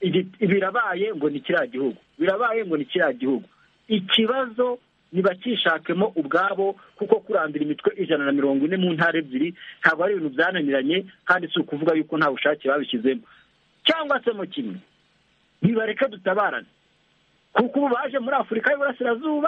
S11: birabaye ngo ni kiriya gihugu, birabaye ngo ni kiriya gihugu. Ikibazo ntibakishakemo ubwabo, kuko kurandira imitwe ijana na mirongo ine mu ntara ebyiri ntabwo ari ibintu byananiranye, kandi si ukuvuga yuko nta bushake babishyizemo. Cyangwa se mu kimwe ntibareke dutabarane, kuko ubu baje muri Afurika y'Iburasirazuba,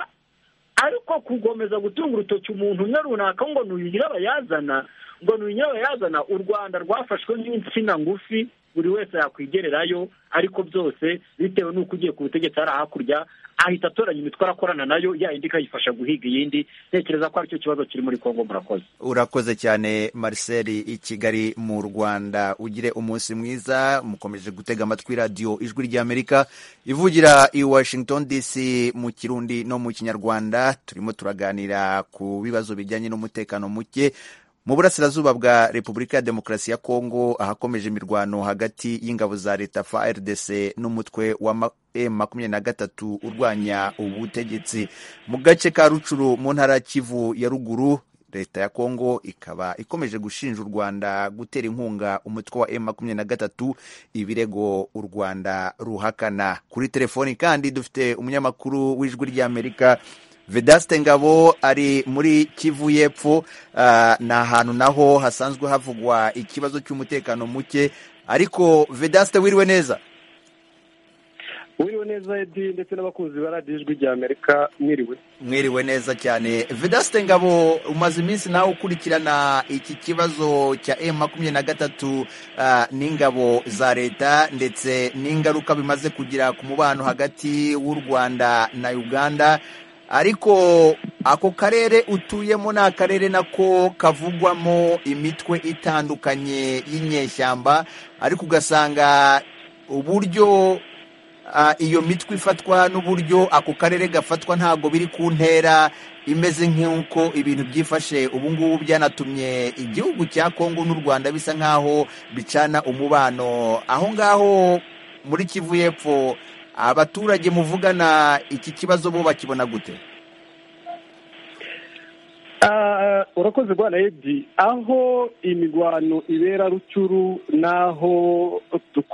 S11: ariko kugomeza gutunga urutoki umuntu umwe runaka ngo nuyigira abayazana ngo nuyigira abayazana u Rwanda rwafashwe nk'insina ngufi buri wese yakwigererayo, ariko byose bitewe n'uko ugiye ku butegetsi hari hakurya ahita atoranya imitwe arakorana nayo ya indi ikayifasha guhiga iyindi. Ntekereza ko aricyo kibazo kiri muri Kongo. Murakoze.
S1: Urakoze cyane Marcel i Kigali mu Rwanda. Ugire umunsi mwiza. Mukomeje gutega amatwi radio Ijwi ry'Amerika ivugira i Washington D C mu Kirundi no mu Kinyarwanda. Turimo turaganira ku bibazo bijyanye n'umutekano muke mu burasirazuba bwa Repubulika ya Demokarasi ya Kongo, ahakomeje imirwano hagati y'ingabo za leta F A R D C n'umutwe wa M makumyabiri na gatatu urwanya ubutegetsi. Mu gace ka Rucuru mu ntara Kivu ya ruguru, leta ya Kongo ikaba ikomeje gushinja u Rwanda gutera inkunga umutwe wa M makumyabiri na gatatu, ibirego u Rwanda ruhakana. Kuri telefoni kandi dufite umunyamakuru w'Ijwi ry'Amerika Vedaste Ngabo ari muri Kivu y'Epfo. Uh, na hantu naho hasanzwe havugwa ikibazo cy'umutekano muke, ariko Vedaste, wiriwe neza?
S12: Wiriwe neza Edi, ndetse n'abakunzi ba radio Ijwi ry'Amerika mwiriwe.
S1: Mwiriwe neza cyane. Vedaste Ngabo, umaze iminsi nawe ukurikirana iki kibazo cya M makumyabiri na gatatu uh, n'ingabo za leta ndetse n'ingaruka bimaze kugira ku mubano hagati w'u Rwanda na Uganda. Ariko ako karere utuyemo ni akarere nako kavugwamo imitwe itandukanye y'inyeshyamba, ariko ugasanga uburyo uh, iyo mitwe ifatwa n'uburyo ako karere gafatwa ntabwo biri ku ntera imeze nk'uko ibintu byifashe ubu ngubu, byanatumye igihugu cya Kongo n'u Rwanda bisa nk'aho bicana umubano. Aho ngaho muri Kivu y'Epfo, abaturage muvugana iki kibazo bo bakibona gute?
S12: Uh, urakoze bwana Edi, aho imigwano ibera Rucuru naho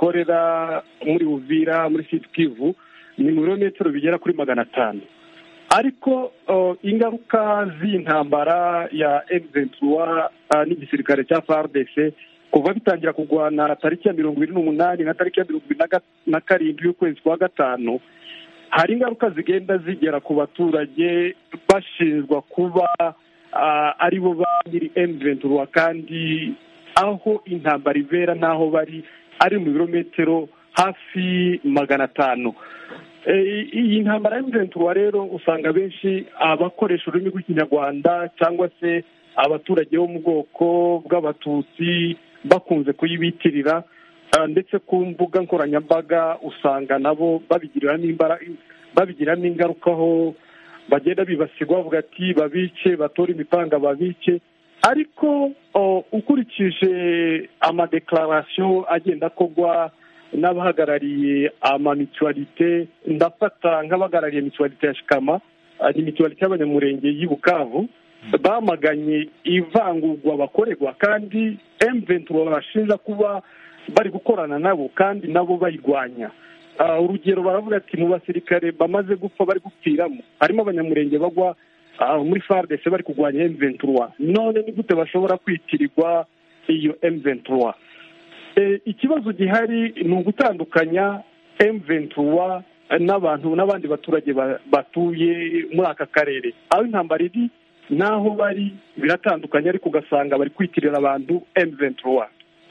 S12: dukorera muri Uvira muri Sud Kivu ni mu birometero bigera kuri magana atanu. ariko ingaruka z'intambara ya emu ventura n'igisirikare cya F A R D C kuva bitangira kurwana tariki ya mirongo ibiri n'umunani na tariki ya mirongo ibiri na karindwi y'ukwezi kwa gatanu, hari ingaruka zigenda zigera ku baturage bashinjwa kuba ari bo ba nyiri emu ventura, kandi aho intambara ibera n'aho bari ari mu birometero hafi magana atanu. Iyi ntambara ya emu ventura rero usanga benshi abakoresha ururimi rw'ikinyarwanda cyangwa se abaturage bo mu bwoko bw'abatutsi bakunze kuyibitirira, ndetse ku mbuga nkoranyambaga usanga nabo babigiramo ingaruka, aho bagenda bibasirwa bavuga ati babice, batore imipanga babice. Ariko ukurikije amadeklarasiyo agenda akorwa n'abahagarariye amamituwarite, ndafata nk'abahagarariye mituwarite ya Shikama, ni mituwarite y'abanyamurenge y'i Bukavu, bamaganye ivangurwa bakorerwa, kandi emu ventura barashinja kuba bari gukorana nabo kandi nabo bayirwanya. Urugero baravuga ati mu basirikare bamaze gupfa bari gupfiramo harimo abanyamurenge bagwa muri F A R D C bari kurwanya emu ventura. None ni gute bashobora kwitirirwa iyo emu ventura? Ikibazo gihari ni ugutandukanya emu ventura n'abantu n'abandi baturage batuye muri aka karere. Aho intambara iri n'aho bari biratandukanye, ariko ugasanga bari kwitirira abantu emu ventura.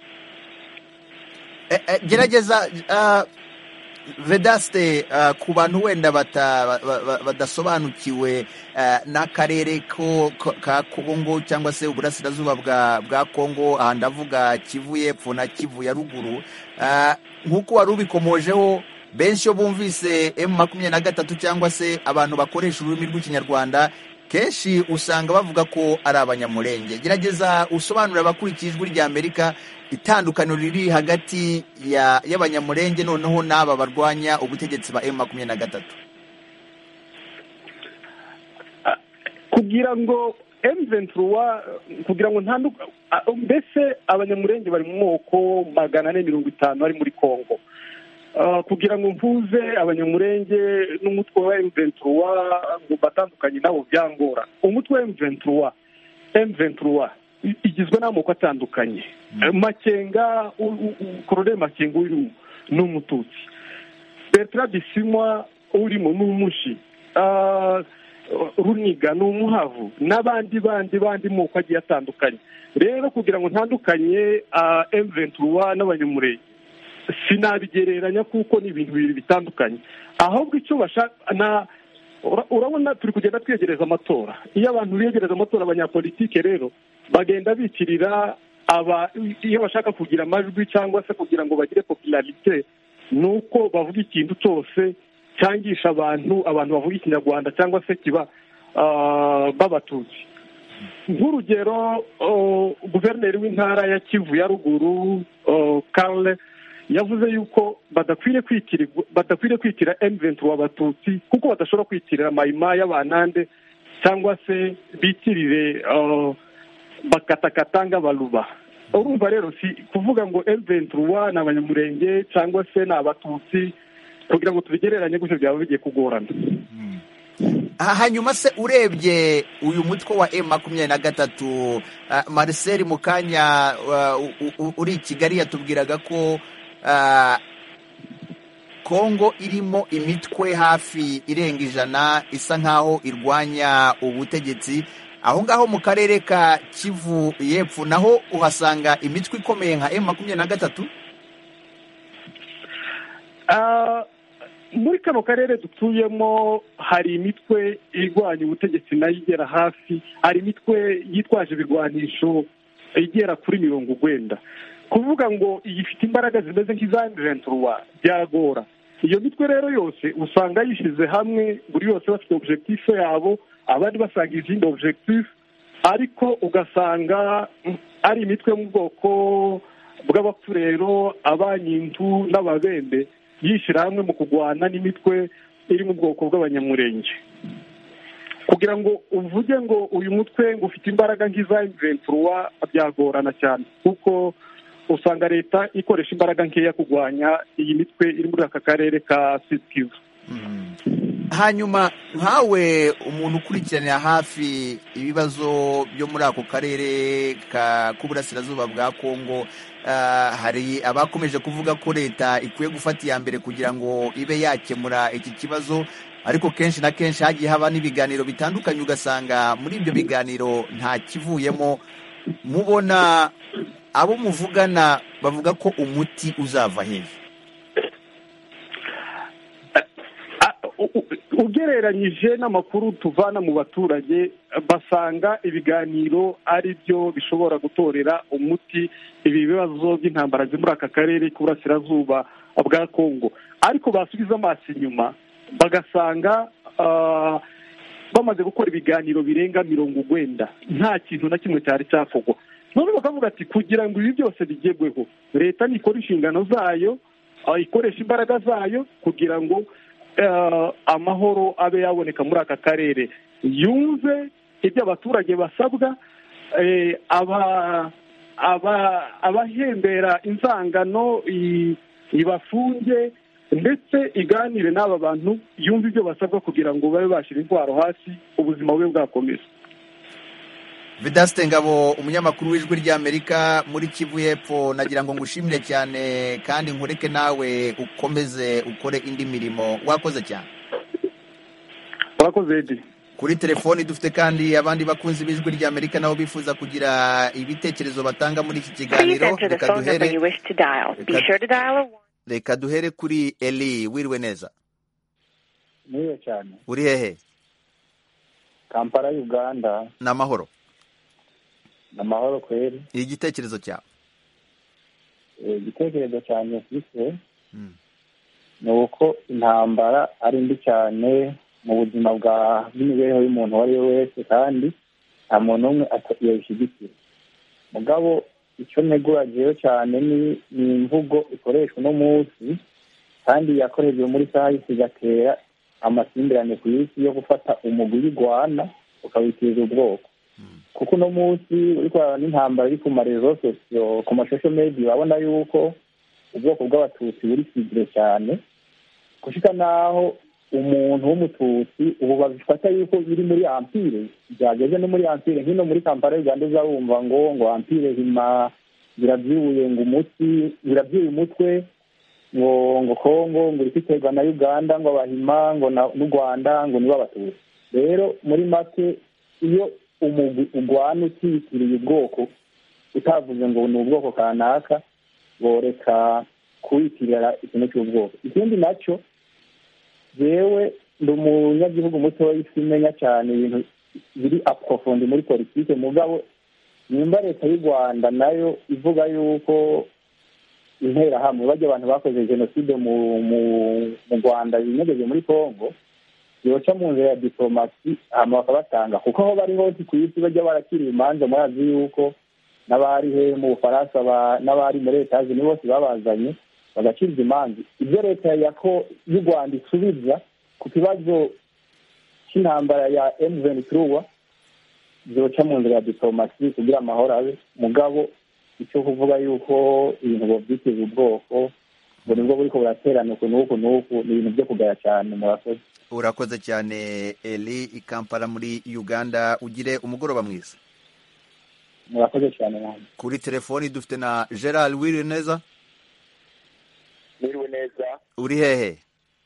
S1: Gerageza Vedaste, ku bantu wenda badasobanukiwe n'akarere ka Kongo cyangwa se uburasirazuba bwa Kongo, aha ndavuga Kivu y'Epfo na Kivu ya Ruguru, nk'uko wari ubikomojeho, benshi iyo bumvise emu makumyabiri na gatatu cyangwa se abantu bakoresha ururimi rw'ikinyarwanda, kenshi usanga bavuga ko ari abanyamurenge. Gerageza usobanurira abakurikiye ijwi rya Amerika itandukaniro riri hagati y'abanyamurenge noneho n'aba barwanya ubutegetsi ba emu makumyabiri na gatatu.
S12: Kugira ngo emu ventura kugira ngo ntanduka, mbese abanyamurenge bari mu moko magana ane mirongo itanu ari muri Kongo. Kugira ngo mvuze abanyamurenge n'umutwe wa emu ventura ngo batandukanye nabo byangora. Umutwe wa emu ventura emu ventura igizwe n'amoko atandukanye. Makenga, Koloneli Makenga urimo ni umututsi, Bertrand Bisimwa urimo ni umushi, Runiga ni umuhavu, n'abandi bandi bandi moko agiye atandukanye. Rero kugira ngo ntandukanye emu ventura n'abanyamurenge sinabigereranya kuko ni ibintu bibiri bitandukanye. Ahubwo icyo bashaka na urabona turi kugenda twegereza amatora. Iyo abantu begereza amatora, abanyapolitike rero bagenda bitirira aba, iyo bashaka kugira amajwi cyangwa se kugira ngo bagire popularite, nuko bavuga ikintu cyose cyangisha abantu abantu bavuga ikinyarwanda cyangwa se kiba b'abatutsi. Nk'urugero, guverineri w'intara ya Kivu ya Ruguru Karle yavuze yuko badakwiriye kwitira badakwiriye kwitira emu ventura abatutsi, kuko badashobora kwitirira Mayima y'Abanande cyangwa se bitirire bakatakatanga baluba. Urumva rero si kuvuga ngo emu ventura ni abanyamurenge cyangwa se ni abatutsi, kugira ngo tubigereranye gutyo byaba bigiye kugorana.
S1: Hanyuma se urebye uyu mutwe wa emu makumyabiri na gatatu, Marcel Mukanya uri i Kigali yatubwiraga ko Kongo irimo imitwe hafi irenga ijana isa nkaho irwanya ubutegetsi. Aho ngaho mu karere ka Kivu y'Epfo naho uhasanga imitwe ikomeye nka emu makumyabiri na gatatu.
S12: Muri kano karere dutuyemo hari imitwe irwanya ubutegetsi nayo igera hafi, hari imitwe yitwaje ibirwanisho igera kuri mirongo urwenda. Kuvuga ngo iyi ifite imbaraga zimeze nk'iza emu ventura byagora. Iyo mitwe rero yose usanga yishyize hamwe, buri yose bafite objectif yabo, abandi basanga izindi objectif, ariko ugasanga ari imitwe mu bwoko bw'abapfurero, abanyintu n'ababembe yishyira hamwe mu kurwana n'imitwe iri mu bwoko bw'abanyamurenge. Kugira ngo uvuge ngo uyu mutwe ngo ufite imbaraga nk'iza emu ventura byagorana cyane, kuko usanga leta ikoresha imbaraga nkeya kurwanya iyi mitwe iri muri aka karere ka Sud Kivu.
S1: hanyuma nkawe umuntu ukurikiranira hafi ibibazo byo muri ako karere k'uburasirazuba bwa Kongo, hari abakomeje kuvuga ko leta ikwiye gufata iya mbere kugira ngo ibe yakemura iki kibazo, ariko kenshi na kenshi hagiye haba n'ibiganiro bitandukanye ugasanga muri ibyo biganiro nta kivuyemo. Mubona abo muvugana bavuga ko umuti uzava hehe?
S12: ugereranyije n'amakuru tuvana mu baturage basanga ibiganiro ari byo bishobora gutorera umuti ibi bibazo by'intambara ziri muri aka karere k'uburasirazuba bwa Kongo, ariko basubiza amaso inyuma bagasanga bamaze gukora ibiganiro birenga mirongo urwenda nta kintu na kimwe cyari cyakorwa. none bakavuga ati kugira ngo ibi byose bigerweho leta nikora inshingano zayo, ikoresha imbaraga zayo kugira ngo amahoro abe yaboneka muri aka karere, yumve ibyo abaturage basabwa, abahembera inzangano ibafunge, ndetse iganire n'aba bantu, yumve ibyo basabwa kugira ngo babe bashyira intwaro hasi, ubuzima bwe bwakomeza.
S1: Vedaste Ngabo, umunyamakuru w'Ijwi ry'Amerika muri Kivu y'Epfo, nagira ngo ngushimire cyane kandi nkureke nawe ukomeze ukore indi mirimo. Wakoze cyane.
S12: Wakoze Edi.
S1: Kuri telefoni dufite kandi abandi bakunzi b'Ijwi ry'Amerika nabo bifuza kugira ibitekerezo batanga muri iki kiganiro. Reka duhere, reka duhere kuri Eli. Wiriwe neza?
S4: Niwe cyane.
S1: Uri hehe?
S4: Kampala, Uganda.
S1: N'amahoro?
S4: N'amahoro kweli.
S1: Igitekerezo cyawe?
S4: Igitekerezo cyane mfite ni uko intambara ari mbi cyane mu buzima bwa bw'imibereho y'umuntu uwo ari we wese, kandi nta muntu umwe yayishyigikira. Mugabo icyo negurageyo cyane ni imvugo ikoreshwa uno munsi, kandi yakorejwe muri sahisi igatera amakimbirane ku isi yo gufata umugwi w'Igwana ukawitiza ubwoko. Kuko uno munsi uri kurana n'intambara iri ku marezo sosiyo, ku mashosho media, urabona yuko ubwoko bw'abatutsi buri sigire cyane, gushika naho umuntu w'umututsi ubu babifata yuko biri muri ampire, byageze no muri ampire. Nkino muri Kampala Uganda uzabumva ngo ngo ampire hima birabyuye ngo umuti birabyuye umutwe, ngo ngo Kongo ngo irikiterwa na Uganda, ngo abahima ngo n'u Rwanda ngo nibo abatutsi. Rero muri make iyo umugwi ugwana utitiriye ubwoko, utavuze ngo ni ubwoko kanaka, boreka kuwitirira ikintu cy'ubwoko. Ikindi nacyo, jewe ndi umunyagihugu muto w'isi menya cyane ibintu biri aprofondi muri politike, mugabo nimba leta y'u Rwanda nayo ivuga yuko interahamwe bajya abantu bakoze jenoside mu mu Rwanda binyegeje muri Kongo, yoca mu nzira ya diplomasi hama bakabatanga, kuko aho bari hose ku isi bajya barakira imanza. Murazi yuko n'abari he mu Bufaransa n'abari muri Leta Zunze bose babazanye bagacirwa imanza. Ibyo leta yako y'u Rwanda isubiza ku kibazo cy'intambara ya M vingt-trois yoca mu nzira ya diplomasi kugira amahoro abe. Mugabo icyo kuvuga yuko ibintu bobyitiza ubwoko ngo nibwo buriko buraterana uku n'uku n'uku, ni ibintu byo kugaya cyane. Murakoze.
S1: Urakoze cyane Eli i Kampala muri Uganda. Ugire umugoroba mwiza.
S4: Murakoze cyane namwe.
S1: Kuri telefoni dufite na Gerald. Wiriwe neza?
S13: Wiriwe neza.
S1: Uri hehe?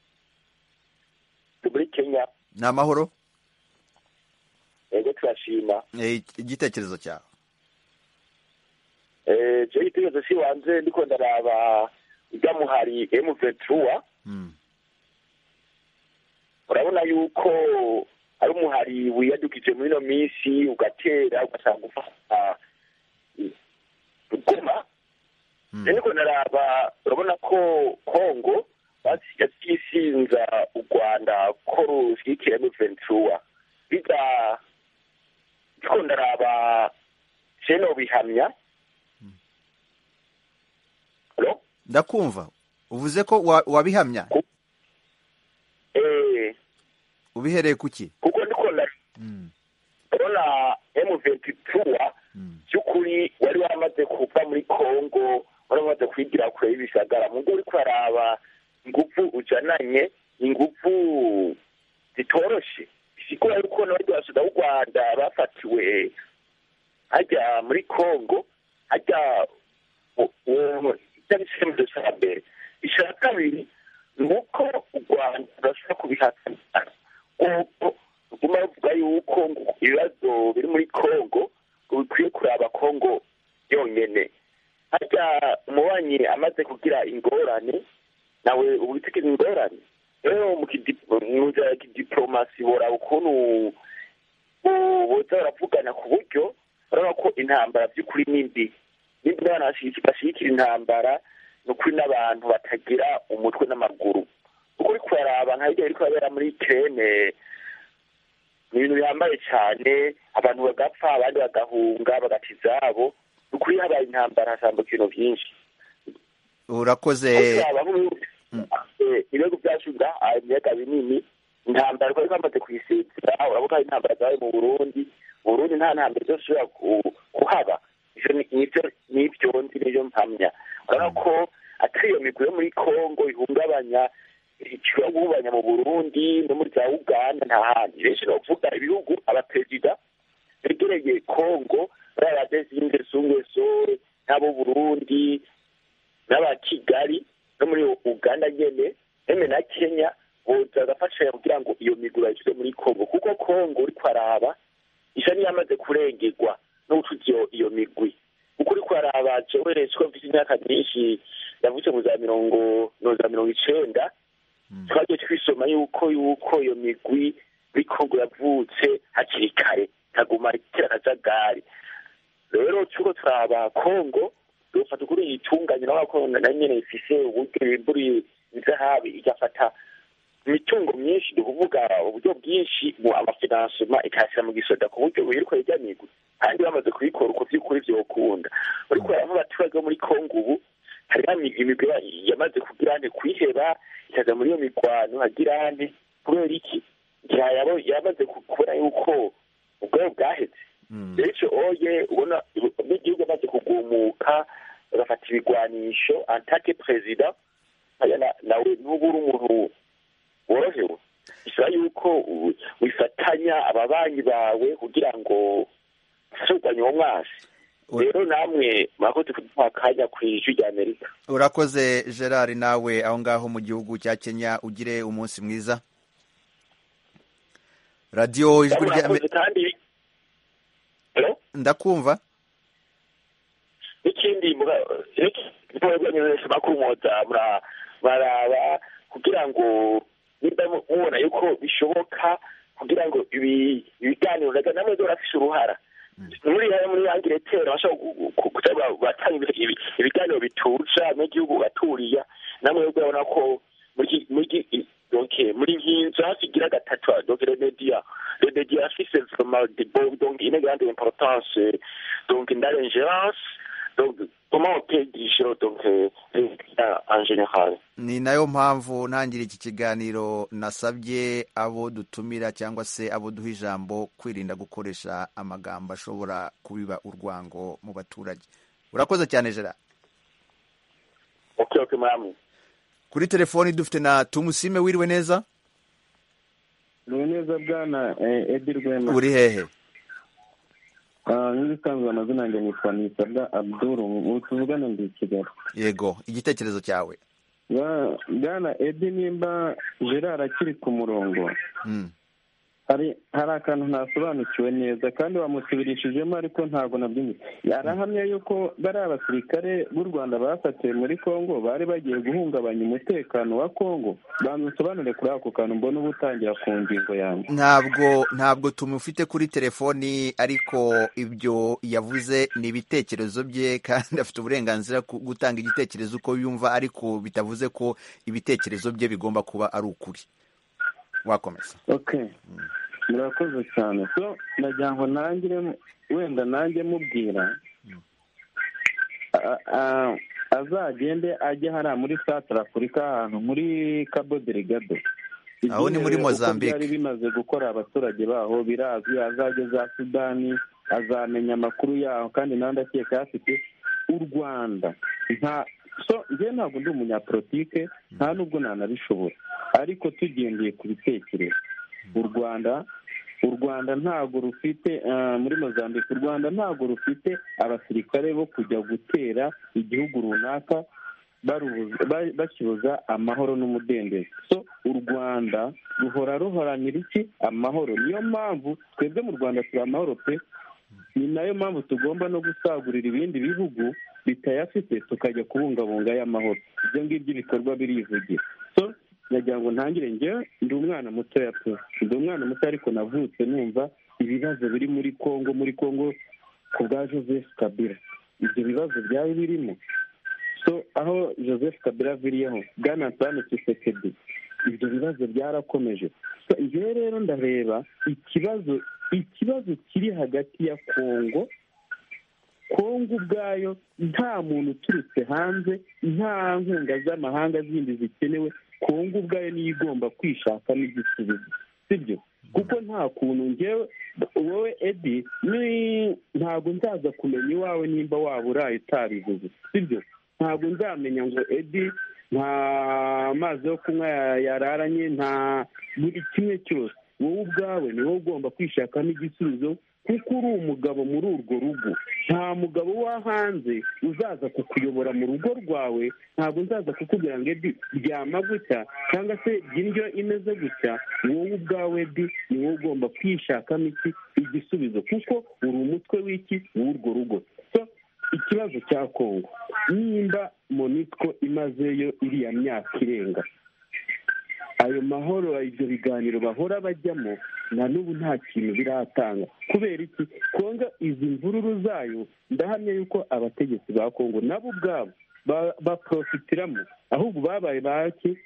S13: Muri Kenya.
S1: N'amahoro?
S13: Ego turashima.
S1: Igitekerezo cyawe?
S13: Eh, je igitekerezo cy'ibanze ndiko ndaraba ijya muhari M vingt-trois.
S1: Mm.
S13: Urabona yuko ari umuhari wiyadukije muri no minsi ugatera ugasanga ufata Goma. Niko naraba urabona ko Kongo yasisinza u Rwanda ko rushikira M vingt-trois. Biga ndiko ndaraba jeno bihamya. Hello?
S1: Ndakumva. Uvuze ko wabihamya?
S13: Eh.
S1: Ubihereye kuki?
S13: Kuko ndiko na urabona M vingt-trois cyukuri wari wamaze kuva muri Kongo, wari wamaze kwigira kure y'ibisagara. Mu uri kwaraba ingufu ujananye, ingufu byoroshe bisigura yuko n'abarya b'u rwanda bafatiwe hajya muri congo hajya itariki de sa mbere icya kabiri ni uko u rwanda rudashobora kubihatanira kuko ruguma ruvuga yuko ibibazo biri muri congo bikwiye kuraba congo yonyine hajya umubanyi amaze kugira ingorane nawe uba utekereza ingorane rero mu nzira ya diplomasi boraba ukuntu boza baravugana ku buryo urabona ko intambara by'ukuri n'imbi n'imbi n'abantu bashyigikira intambara ni ukuri n'abantu batagira umutwe n'amaguru kuko uri kuraraba nka bijya biri kubabera muri kirene ni ibintu bihambaye cyane abantu bagapfa abandi bagahunga bagata izabo ni ukuri habaye intambara hasambuka ibintu byinshi
S1: urakoze
S13: ibihugu byacu bwa ibiyaga binini intambara twari twamaze kuyisezera urabona ko intambara zabaye mu burundi burundi nta ntambara zose ushobora kuhaba n'ibyo nzi n'ibyo mpamya urabona ko atari iyo migwi yo muri congo ihungabanya ishobora guhungabanya mu burundi no muri za uganda nta handi benshi ni ukuvuga ibihugu abaperezida begereye congo bari abadezinge sungweso n'abo burundi n'aba kigali no muri uganda nyene eme na kenya boza bagafashanya kugira ngo iyo migwi bayishyize muri congo kuko congo uri kwaraba isa niyamaze kurengerwa no gutuza iyo migwi kuko uri kwaraba jewe siko mfite imyaka myinshi yavutse mu za mirongo no za mirongo icenda twagiye twisoma yuko yuko iyo migwi muri congo yavutse hakiri kare kaguma itera akajagari rero turiko turaba congo dufata ukuri itunganye n'abako na nyene ifise uburyo bimburi izahabi igafata imitungo myinshi dukuvuga uburyo bwinshi mu amafinansema ikasira mu gisoda ku buryo biriko yajyanirwa kandi bamaze kubikora uko vy'ukuri vyokunda uriko baravuga abaturage muri Congo ubu hari imigwi yamaze kugira nte kwiheba ikaza muri iyo migwano hagira nte kubera iki yabo yamaze kubona yuko ubwo bwaheze rero oye ubona n'igihugu amaze kugumuka bagafata ibigwanisho antake perezida nawe n'ubu uri umuntu worohewe bisaba yuko wifatanya ababanyi bawe kugira ngo ufashe kurwanya uwo mwasi rero namwe mwakoze kuduha akanya ku ijwi rya amerika
S1: urakoze gerard nawe aho ngaho mu gihugu cya kenya ugire umunsi mwiza radiyo ijwi rya amerika ndakumva
S13: n'ikindi makuru mwoza muraraba kugira ngo niba mubona yuko bishoboka kugira ngo ibiganiro namwe zorafishe uruhara muri muri angiletera bashobora batanga ibiganiro bituja n'igihugu baturiya namwe urabona ko muri donc muri nkinzo hafigira gatatu donc les médias les médias afise vraiment des beaux donc une grande importance donc dans l'ingérence donc comment on peut dire donc en général
S1: ni nayo mpamvu ntangira iki kiganiro nasabye abo dutumira cyangwa se abo duha ijambo kwirinda gukoresha amagambo ashobora kubiba urwango mu baturage urakoze cyane Gerard
S13: okay okay mami
S1: kuri telefoni dufite na Tumusime wiriwe neza
S14: ni neza bwana Edi Rwema
S1: uri hehe
S14: ah n'ibisanzwe amazina yanjye nitwa Nisabwa Abdul ubu tuvugana ndi Kigali
S1: yego igitekerezo cyawe
S14: bwana Edi nimba Gerard akiri ku murongo
S1: mm.
S14: hari hari akantu ntasobanukiwe neza kandi wamusubirishijemo ariko ntabwo nabyumvise yarahamya yuko bari abasirikare b'u Rwanda bafatiwe muri Congo bari bagiye guhungabanya umutekano wa Congo bamusobanure kuri ako kantu mbona uba utangira ku ngingo yanjye
S1: ntabwo ntabwo tumufite kuri telefoni ariko ibyo yavuze ni ibitekerezo bye kandi afite uburenganzira gutanga igitekerezo uko yumva ariko bitavuze ko ibitekerezo bye bigomba kuba ari ukuri wakomeza
S14: okay murakoze cyane so ndagira ngo nangire wenda nanjye mubwira azagende ajye hariya muri Central Africa ahantu muri Cabo Delgado
S1: aho ni muri Mozambique
S14: byari bimaze gukora abaturage baho birazwi azajye za Sudani azamenya amakuru yaho kandi nawe ndakeka afite u Rwanda nta so njye ntabwo ndi umunyapolitike nta nubwo nanabishobora ariko tugendeye ku bitekerezo u rwanda u rwanda ntabwo rufite muri Mozambique u rwanda ntabwo rufite abasirikare bo kujya gutera igihugu runaka bakibuza amahoro n'umudendezo. So u rwanda ruhora ruhoranira iki? Amahoro. Niyo mpamvu twebwe mu rwanda turi amahoro pe. Ni nayo mpamvu tugomba no gusagurira ibindi bihugu bitayafite tukajya kubungabunga y'amahoro. Ibyo ngibyo ibikorwa birivugira. So nagira ngo ntangire njyewe ndi umwana mutoya pe, ndi umwana muto ariko navutse numva ibibazo biri muri Congo muri Congo ku bwa Joseph Kabila. Ibyo bibazo byari birimo. So aho Joseph Kabila aviriyeho Bwana Antoine Tshisekedi ibyo bibazo byarakomeje. So njyewe rero ndareba ikibazo ikibazo kiri hagati ya Congo Kongo ubwayo nta muntu uturutse hanze, nta nkunga z'amahanga zindi zikenewe. Kongo ubwayo niyo igomba kwishakamo igisubizo, sibyo? Kuko nta kuntu njyewe wowe Edi ntabwo nzaza kumenya iwawe nimba waba uraye utabivuze, sibyo? Ntabwo nzamenya ngo Edi nta mazi yo kunywa yararanye, nta buri kimwe cyose. Wowe ubwawe ni wowe ugomba kwishakamo igisubizo kuko uri umugabo muri urwo rugo. Nta mugabo wo hanze uzaza kukuyobora mu rugo rwawe. Ntabwo nzaza kukubwira ngo Edi ryama gutya cyangwa se indyo imeze gutya. Wowe ubwawe Edi ni wowe ugomba kwishakamo iki igisubizo kuko uri umutwe w'iki w'urwo rugo. So ikibazo cya Kongo nimba MONUSCO imazeyo iriya myaka irenga, ayo mahoro ibyo biganiro bahora bajyamo na n'ubu nta kintu biratanga. Kubera iki? Kongo izi mvururu zayo ndahamya yuko abategetsi ba Kongo nabo ubwabo baprofitiramo, ahubwo babaye bake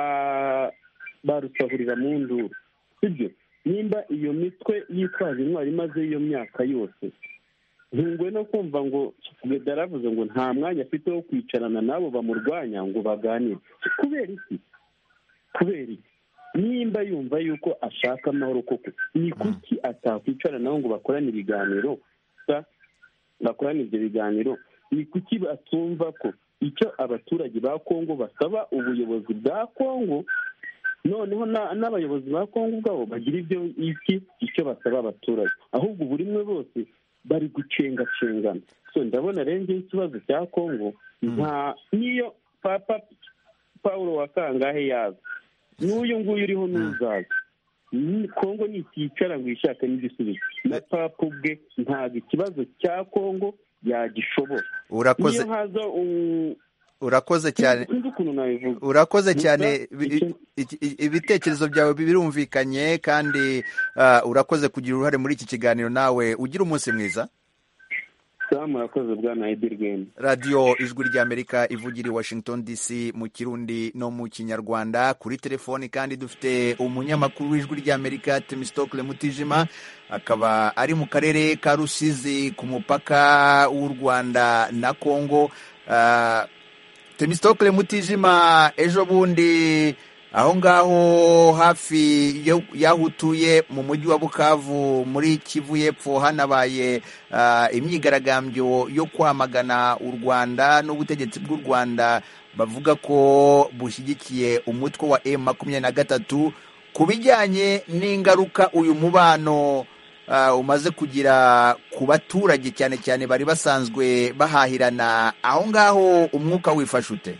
S14: barusahurira mu nduru, sibyo? Nimba iyo mitwe yitwaje intwari imaze iyo myaka yose, ntungwe no kumva ngo daravuze ngo nta mwanya afite wo kwicarana nabo bamurwanya ngo baganire. Kubera iki? Kubera iki? Nimba yumva yuko ashaka amahoro koko, ni kuki atakwicara nabo ngo bakorane ibiganiro? Bakorane ibyo biganiro, ni kuki batumva ko icyo abaturage ba Kongo basaba ubuyobozi bwa Kongo, noneho n'abayobozi ba Kongo ubwabo bagira ibyo iki icyo basaba abaturage, ahubwo buri umwe bose bari gucengacengana. So ndabona rero ikibazo cya Kongo nta niyo Papa Paulo wa kangahe yaza n'uyu nguyu uriho n'uzaza, Kongo ntikicara ngo ishake n'igisubizo. Na Papa ubwe ntabwo ikibazo cya Kongo yagishobora.
S1: Urakoze. Urakoze cyane. Urakoze cyane. Ibitekerezo byawe birumvikanye kandi urakoze kugira uruhare muri iki kiganiro. Nawe ugira umunsi mwiza.
S14: Murakoze bwana Edi Rwema.
S1: Radio Ijwi ry'Amerika ivugira i Washington D C mu Kirundi no mu Kinyarwanda. Kuri telefoni kandi dufite umunyamakuru w'Ijwi ry'Amerika Temistokle Mutijima, akaba ari mu karere ka Rusizi ku mupaka w'u Rwanda na Kongo. Uh, Temistokle Mutijima, ejo bundi aho ngaho hafi y'aho utuye mu mujyi wa Bukavu muri Kivu y'Epfo hanabaye uh, imyigaragambyo yo kwamagana u Rwanda n'ubutegetsi bw'u Rwanda bavuga ko bushyigikiye umutwe wa M makumyabiri na gatatu ku bijyanye n'ingaruka uyu mubano uh, umaze kugira ku baturage cyane cyane bari basanzwe bahahirana. Aho ngaho umwuka wifashe ute?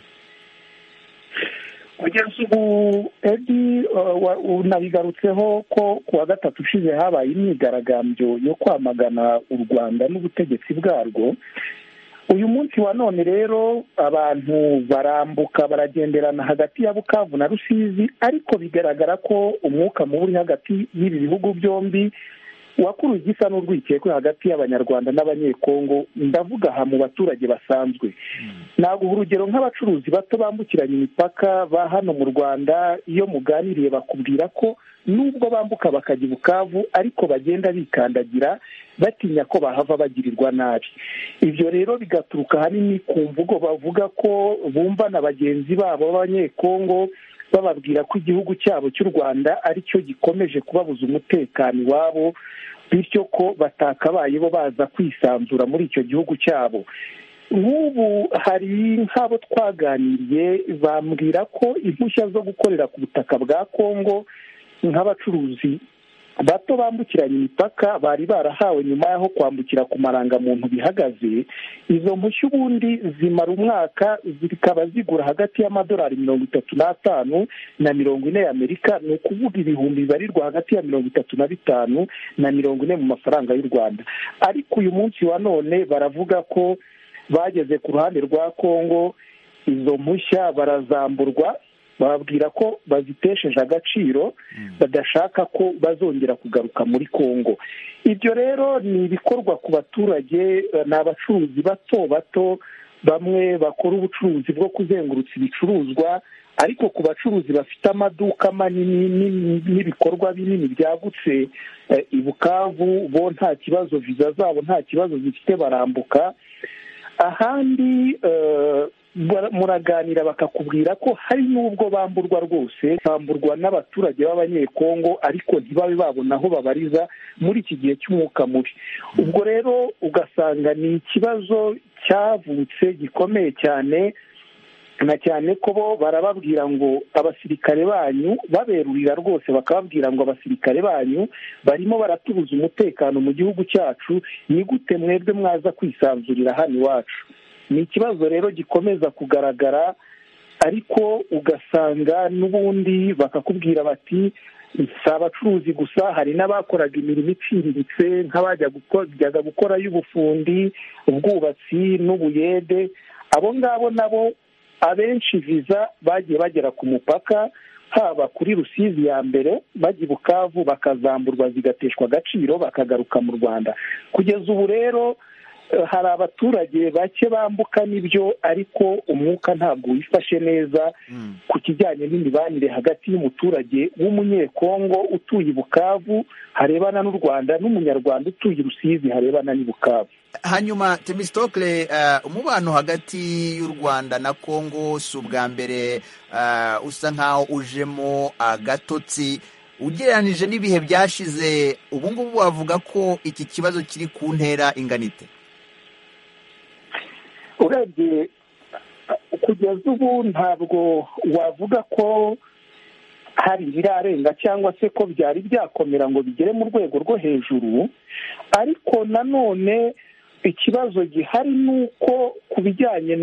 S3: kugeza ubu Edi unabigarutseho ko ku wa gatatu ushize habaye imyigaragambyo yo kwamagana u Rwanda n'ubutegetsi bwarwo. Uyu munsi wa none rero abantu barambuka baragenderana hagati ya Bukavu na Rusizi, ariko bigaragara ko umwuka mubi uri hagati y'ibi bihugu byombi wakuru igisa n'urwikekwe hagati y'Abanyarwanda n'Abanyekongo. Ndavuga aha mu baturage basanzwe. Ntabwo urugero nk'abacuruzi bato bambukiranya imipaka ba hano mu Rwanda, iyo muganiriye bakubwira ko nubwo bambuka bakajya Bukavu ariko bagenda bikandagira batinya ko bahava bagirirwa nabi. Ibyo rero bigaturuka hanini ku mvugo bavuga ko bumva na bagenzi babo b'Abanyekongo bababwira ko igihugu cyabo cy'u Rwanda ari cyo gikomeje kubabuza umutekano wabo, bityo ko batakabaye bo baza kwisanzura muri icyo gihugu cyabo. Nk'ubu hari nk'abo twaganiriye bambwira ko impushya zo gukorera ku butaka bwa Kongo nk'abacuruzi bato bambukiranya imipaka bari barahawe nyuma y'aho kwambukira ku marangamuntu bihagaze. Izo mpushya ubundi zimara umwaka, zikaba zigura hagati y'amadolari mirongo itatu n'atanu na mirongo ine y'Amerika, ni ukuvuga ibihumbi bibarirwa hagati ya mirongo itatu na bitanu na mirongo ine mu mafaranga y'u Rwanda. Ariko uyu munsi wa none baravuga ko bageze ku ruhande rwa Kongo, izo mpushya barazamburwa, bababwira ko bazitesheje agaciro, badashaka ko bazongera kugaruka muri Kongo. Ibyo rero ni ibikorwa ku baturage, ni abacuruzi bato bato, bamwe bakora ubucuruzi bwo kuzengurutsa ibicuruzwa, ariko ku bacuruzi bafite amaduka manini n'ibikorwa binini byagutse i Bukavu, bo nta kibazo, viza zabo nta kibazo zifite, barambuka. Ahandi muraganira bakakubwira ko hari n'ubwo bamburwa rwose, bamburwa n'abaturage b'abanyekongo, ariko ntibabe babona aho babariza muri iki gihe cy'umwuka mubi. Ubwo rero ugasanga ni ikibazo cyavutse gikomeye cyane, na cyane ko bo barababwira ngo abasirikare banyu, baberurira rwose bakababwira ngo abasirikare banyu barimo baratubuza umutekano mu gihugu cyacu, ni gute mwebwe mwaza kwisanzurira hano iwacu? Ni ikibazo rero gikomeza kugaragara, ariko ugasanga n'ubundi bakakubwira bati si abacuruzi gusa, hari n'abakoraga imirimo iciriritse nk'abajyaga gukora y'ubufundi, ubwubatsi n'ubuyede. Abo ngabo nabo abenshi viza bagiye bagera ku mupaka, haba kuri Rusizi ya mbere bajya i Bukavu bakazamburwa zigateshwa agaciro bakagaruka mu Rwanda. Kugeza ubu rero hari abaturage bake bambuka n'ibyo, ariko umwuka ntabwo wifashe neza ku kijyanye n'imibanire hagati y'umuturage w'umunyekongo utuye i Bukavu harebana n'u Rwanda n'umunyarwanda utuye i Rusizi harebana n'i Bukavu.
S1: Hanyuma Themistokle, umubano hagati y'u Rwanda na Kongo si ubwa mbere usa nk'aho ujemo agatotsi. Ugereranije n'ibihe byashize, ubu ngubu wavuga ko iki kibazo kiri ku ntera inganite?
S3: Urebye kugeza ubu ntabwo wavuga ko hari ibirarenga cyangwa se ko byari byakomera ngo bigere mu rwego rwo hejuru, ariko nanone ikibazo gihari ni uko ku bijyanye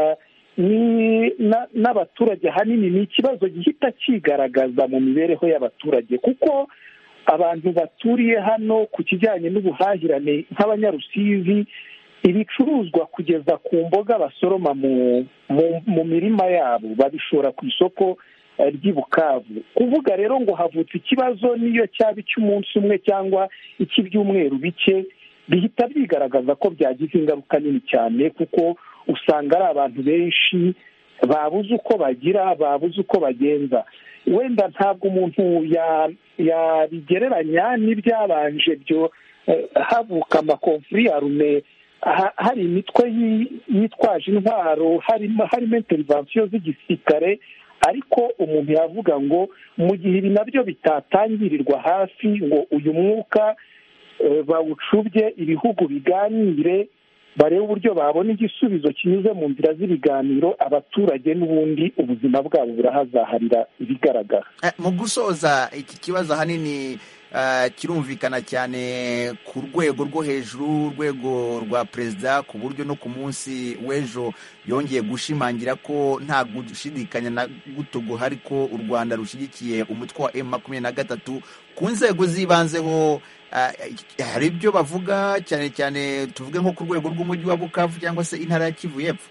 S3: n'abaturage ahanini ni ikibazo gihita kigaragaza mu mibereho y'abaturage, kuko abantu baturiye hano ku kijyanye n'ubuhahirane nk'abanyarusizi, ibicuruzwa kugeza ku mboga basoroma mu mirima yabo babishora ku isoko ry'i Bukavu. Kuvuga rero ngo havutse ikibazo n'iyo cyaba icy'umunsi umwe cyangwa icy'ibyumweru bike, bihita byigaragaza ko byagize ingaruka nini cyane, kuko usanga ari abantu benshi babuze uko bagira, babuze uko bagenza. Wenda ntabwo umuntu yabigereranya n'ibyabanje byo havuka amakonfuri arume, hari imitwe yitwaje intwaro, harimo harimo intervention z'igisirikare, ariko umuntu yavuga ngo mu gihe ibi nabyo bitatangirirwa hafi ngo uyu mwuka bawucubye, ibihugu biganire barebe uburyo babona igisubizo kinyuze mu nzira z'ibiganiro, abaturage n'ubundi ubuzima bwabo burahazaharira ibigaragara.
S1: Mu gusoza iki kibazo ahanini kirumvikana cyane ku rwego rwo hejuru, urwego rwa perezida, ku buryo no ku munsi w'ejo yongeye gushimangira ko nta gushidikanya na guto guhari ko u Rwanda rushyigikiye umutwe wa M makumyabiri na gatatu. Ku nzego z'ibanzeho hari ibyo bavuga, cyane cyane tuvuge nko ku rwego rw'umujyi wa Bukavu cyangwa se intara ya Kivu y'Epfo?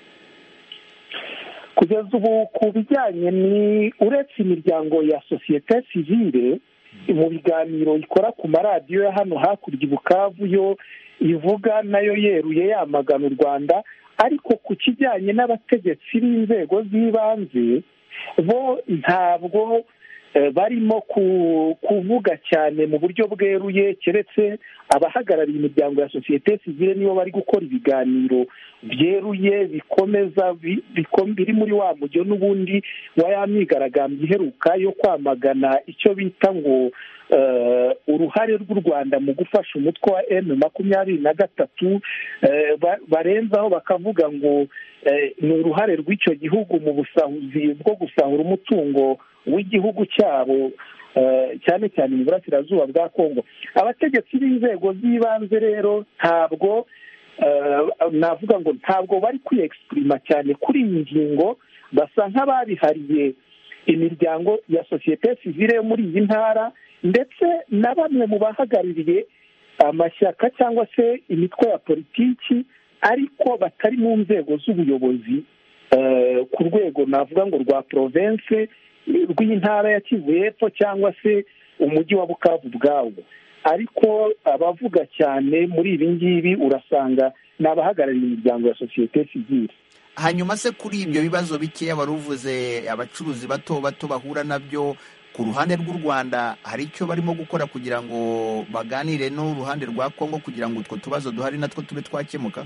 S3: Kugeza ubu ku bijyanye ni uretse imiryango ya sosiyete sivile mu biganiro ikora ku maradiyo ya hano hakurya i Bukavu, yo ivuga nayo yeruye yamagana u Rwanda, ariko ku kijyanye n'abategetsi b'inzego z'ibanze bo ntabwo barimo kuvuga cyane mu buryo bweruye, keretse abahagarariye imiryango ya sosiyete sivile nibo bari gukora ibiganiro byeruye bikomeza biri muri wa mujyo n'ubundi wa ya myigaragambyo iheruka yo kwamagana icyo bita ngo uruhare rw'u Rwanda mu gufasha umutwe wa M makumyabiri na gatatu, barenzaho bakavuga ngo ni uruhare rw'icyo gihugu mu busahuzi bwo gusahura umutungo w'igihugu cyabo cyane cyane mu burasirazuba bwa kongo. Abategetsi b'inzego z'ibanze rero ntabwo navuga ngo ntabwo bari kwiyegisitirima cyane kuri iyi ngingo, basa nk'ababihariye imiryango ya sosiyete sivile yo muri iyi ntara ndetse na bamwe mu bahagarariye amashyaka cyangwa se imitwe ya politiki ariko batari mu nzego z'ubuyobozi ku rwego navuga ngo rwa province rw'intara ya Kivu y'Epfo cyangwa se umujyi wa Bukavu bwawo. Ariko abavuga cyane muri ibi ngibi urasanga ni abahagarariye imiryango ya sosiyete sivile.
S1: Hanyuma se kuri ibyo bibazo bikeya baruvuze abacuruzi bato bato bahura nabyo ku ruhande rw'u Rwanda, hari icyo barimo gukora kugira ngo baganire n'uruhande rwa Kongo kugira ngo utwo tubazo duhari natwo tube twakemuka?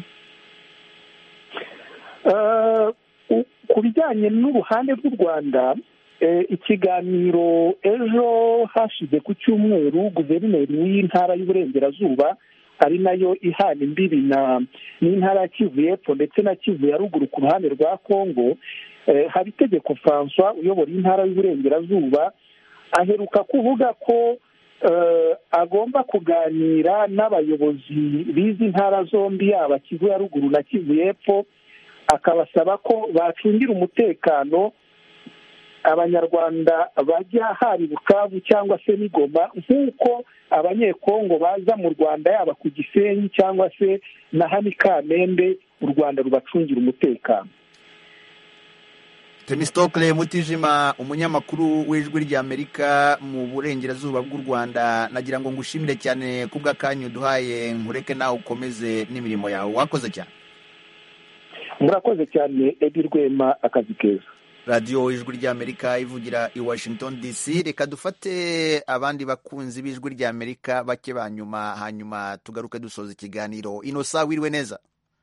S3: Ku bijyanye n'uruhande rw'u Rwanda, ikiganiro ejo hashize ku cyumweru guverineri w'intara y'Uburengerazuba ari nayo ihana imbibi n'intara ya Kivu y'Epfo ndetse na Kivu ya ruguru ku ruhande rwa Kongo, Habitegeko François uyobora intara y'Uburengerazuba aheruka kuvuga ko agomba kuganira n'abayobozi b'izi ntara zombi, yaba Kivu ya ruguru na Kivu y'Epfo, akabasaba ko bacungira umutekano abanyarwanda bajya hari Bukavu cyangwa se n'Igoma nk'uko abanyekongo baza mu Rwanda yaba ku Gisenyi cyangwa se na hano i Kamembe u Rwanda rubacungira umutekano.
S1: Temistokle Mutijima, umunyamakuru w'Ijwi ry'Amerika mu burengerazuba bw'u Rwanda, nagira ngo ngushimire cyane kubw'akanyu duhaye, nkureke nawe ukomeze n'imirimo yawe. Wakoze cyane.
S3: Murakoze cyane Edi Rwema, akazi keza.
S1: Radio Ijwi ry'Amerika ivugira i Washington D C. Reka dufate abandi bakunzi b'Ijwi ry'Amerika bake banyuma, hanyuma tugaruke dusoza ikiganiro. Inosa, wiriwe neza?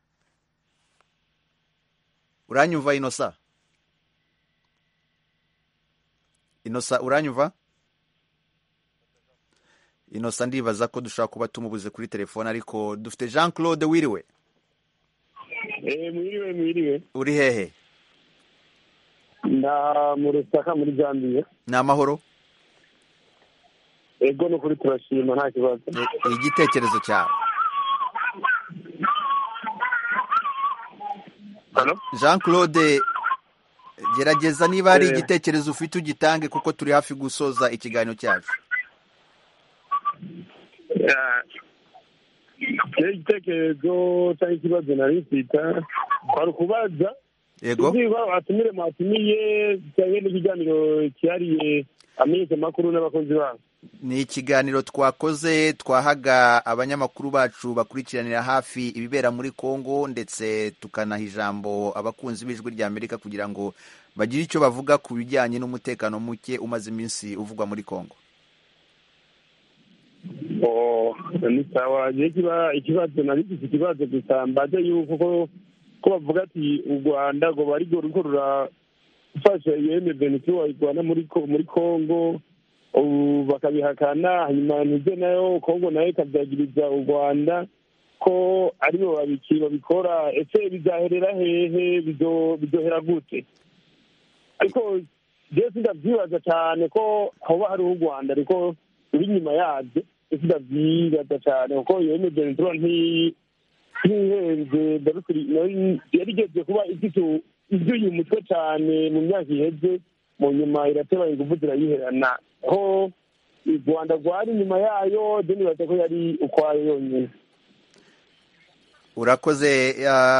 S1: Uranyumva Inosa? Inosa uranyumva? Inosa ndibaza ko dushaka kuba tumubuze kuri telefone, ariko dufite Jean Claude, wiriwe?
S9: Eh, mwiriwe mwiriwe.
S1: Uri hehe?
S9: Nda mu Rusaka muri Zambia.
S1: Ni amahoro?
S9: Ego no kuri turashima nta kibazo.
S1: Igitekerezo cyawe?
S9: Halo?
S1: Jean Claude, gerageza niba ari igitekerezo ufite ugitange kuko turi hafi gusoza ikiganiro cyacu.
S9: Igitekerezo cyangwa ikibazo nari mfite kwari ukubaza.
S1: Yego.
S9: Niba atumire mwatumiye cyangwa n'ikiganiro cyariye amenyesha makuru n'abakozi babo.
S1: Ni ikiganiro twakoze twahaga abanyamakuru bacu bakurikiranira hafi ibibera muri Kongo, ndetse tukanaha ijambo abakunzi b'Ijwi ry'Amerika kugira ngo bagire icyo bavuga ku bijyanye n'umutekano muke umaze iminsi uvugwa muri Kongo.
S9: Oh, ni sawa. Kiba ikibazo nari gifite ikibazo gusa mbaje yuko ko ko bavuga ati u Rwanda ngo bari gukorura ufasha yeme Venezuela igwana muri muri Kongo, bakabihakana, hanyuma nibyo nayo Kongo nayo ikabyagiriza u Rwanda ko aribo babiki babikora. Ese bizaherera hehe? bizohera gute? Ariko byose ndabyibaza cyane ko hoba hari u Rwanda ariko uri nyuma yabyo. Ese ndabyibaza cyane kuko yeme Venezuela nti ntihenze yarigeze kuba ifite ibyuye umutwe cyane mu myaka iheze, mu nyuma irateba ingufu zirayiherana, ho u Rwanda rwari inyuma yayo, deni bata ko yari ukwayo yonyine.
S1: Urakoze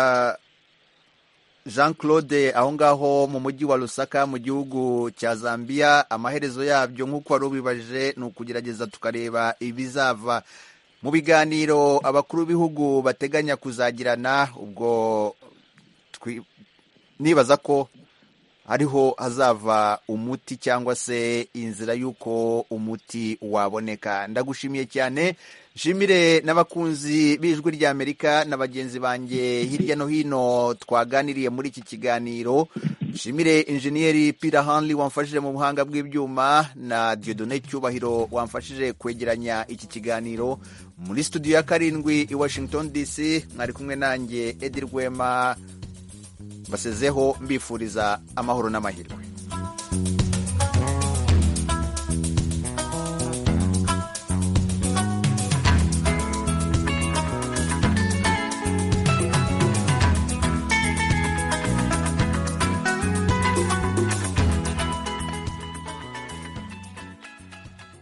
S1: Jean Claude, aho ngaho mu mujyi wa Lusaka mu gihugu cya Zambia. Amaherezo yabyo nk'uko wari ubibaje ni ukugerageza tukareba ibizava mu biganiro abakuru b'ibihugu bateganya kuzagirana. Ubwo nibaza ko hariho hazava umuti cyangwa se inzira y'uko umuti waboneka. Ndagushimiye cyane, nshimire n'abakunzi b'Ijwi ry'Amerika na bagenzi banjye hirya no hino twaganiriye muri iki kiganiro. Nshimire Engineer Peter Hanley wamfashije mu buhanga bw'ibyuma na Dieudonné Cyubahiro wamfashije kwegeranya iki kiganiro. Muri studio ya karindwi i Washington D C mwari kumwe nanjye Edi Rwema, basezeho mbifuriza amahoro n'amahirwe.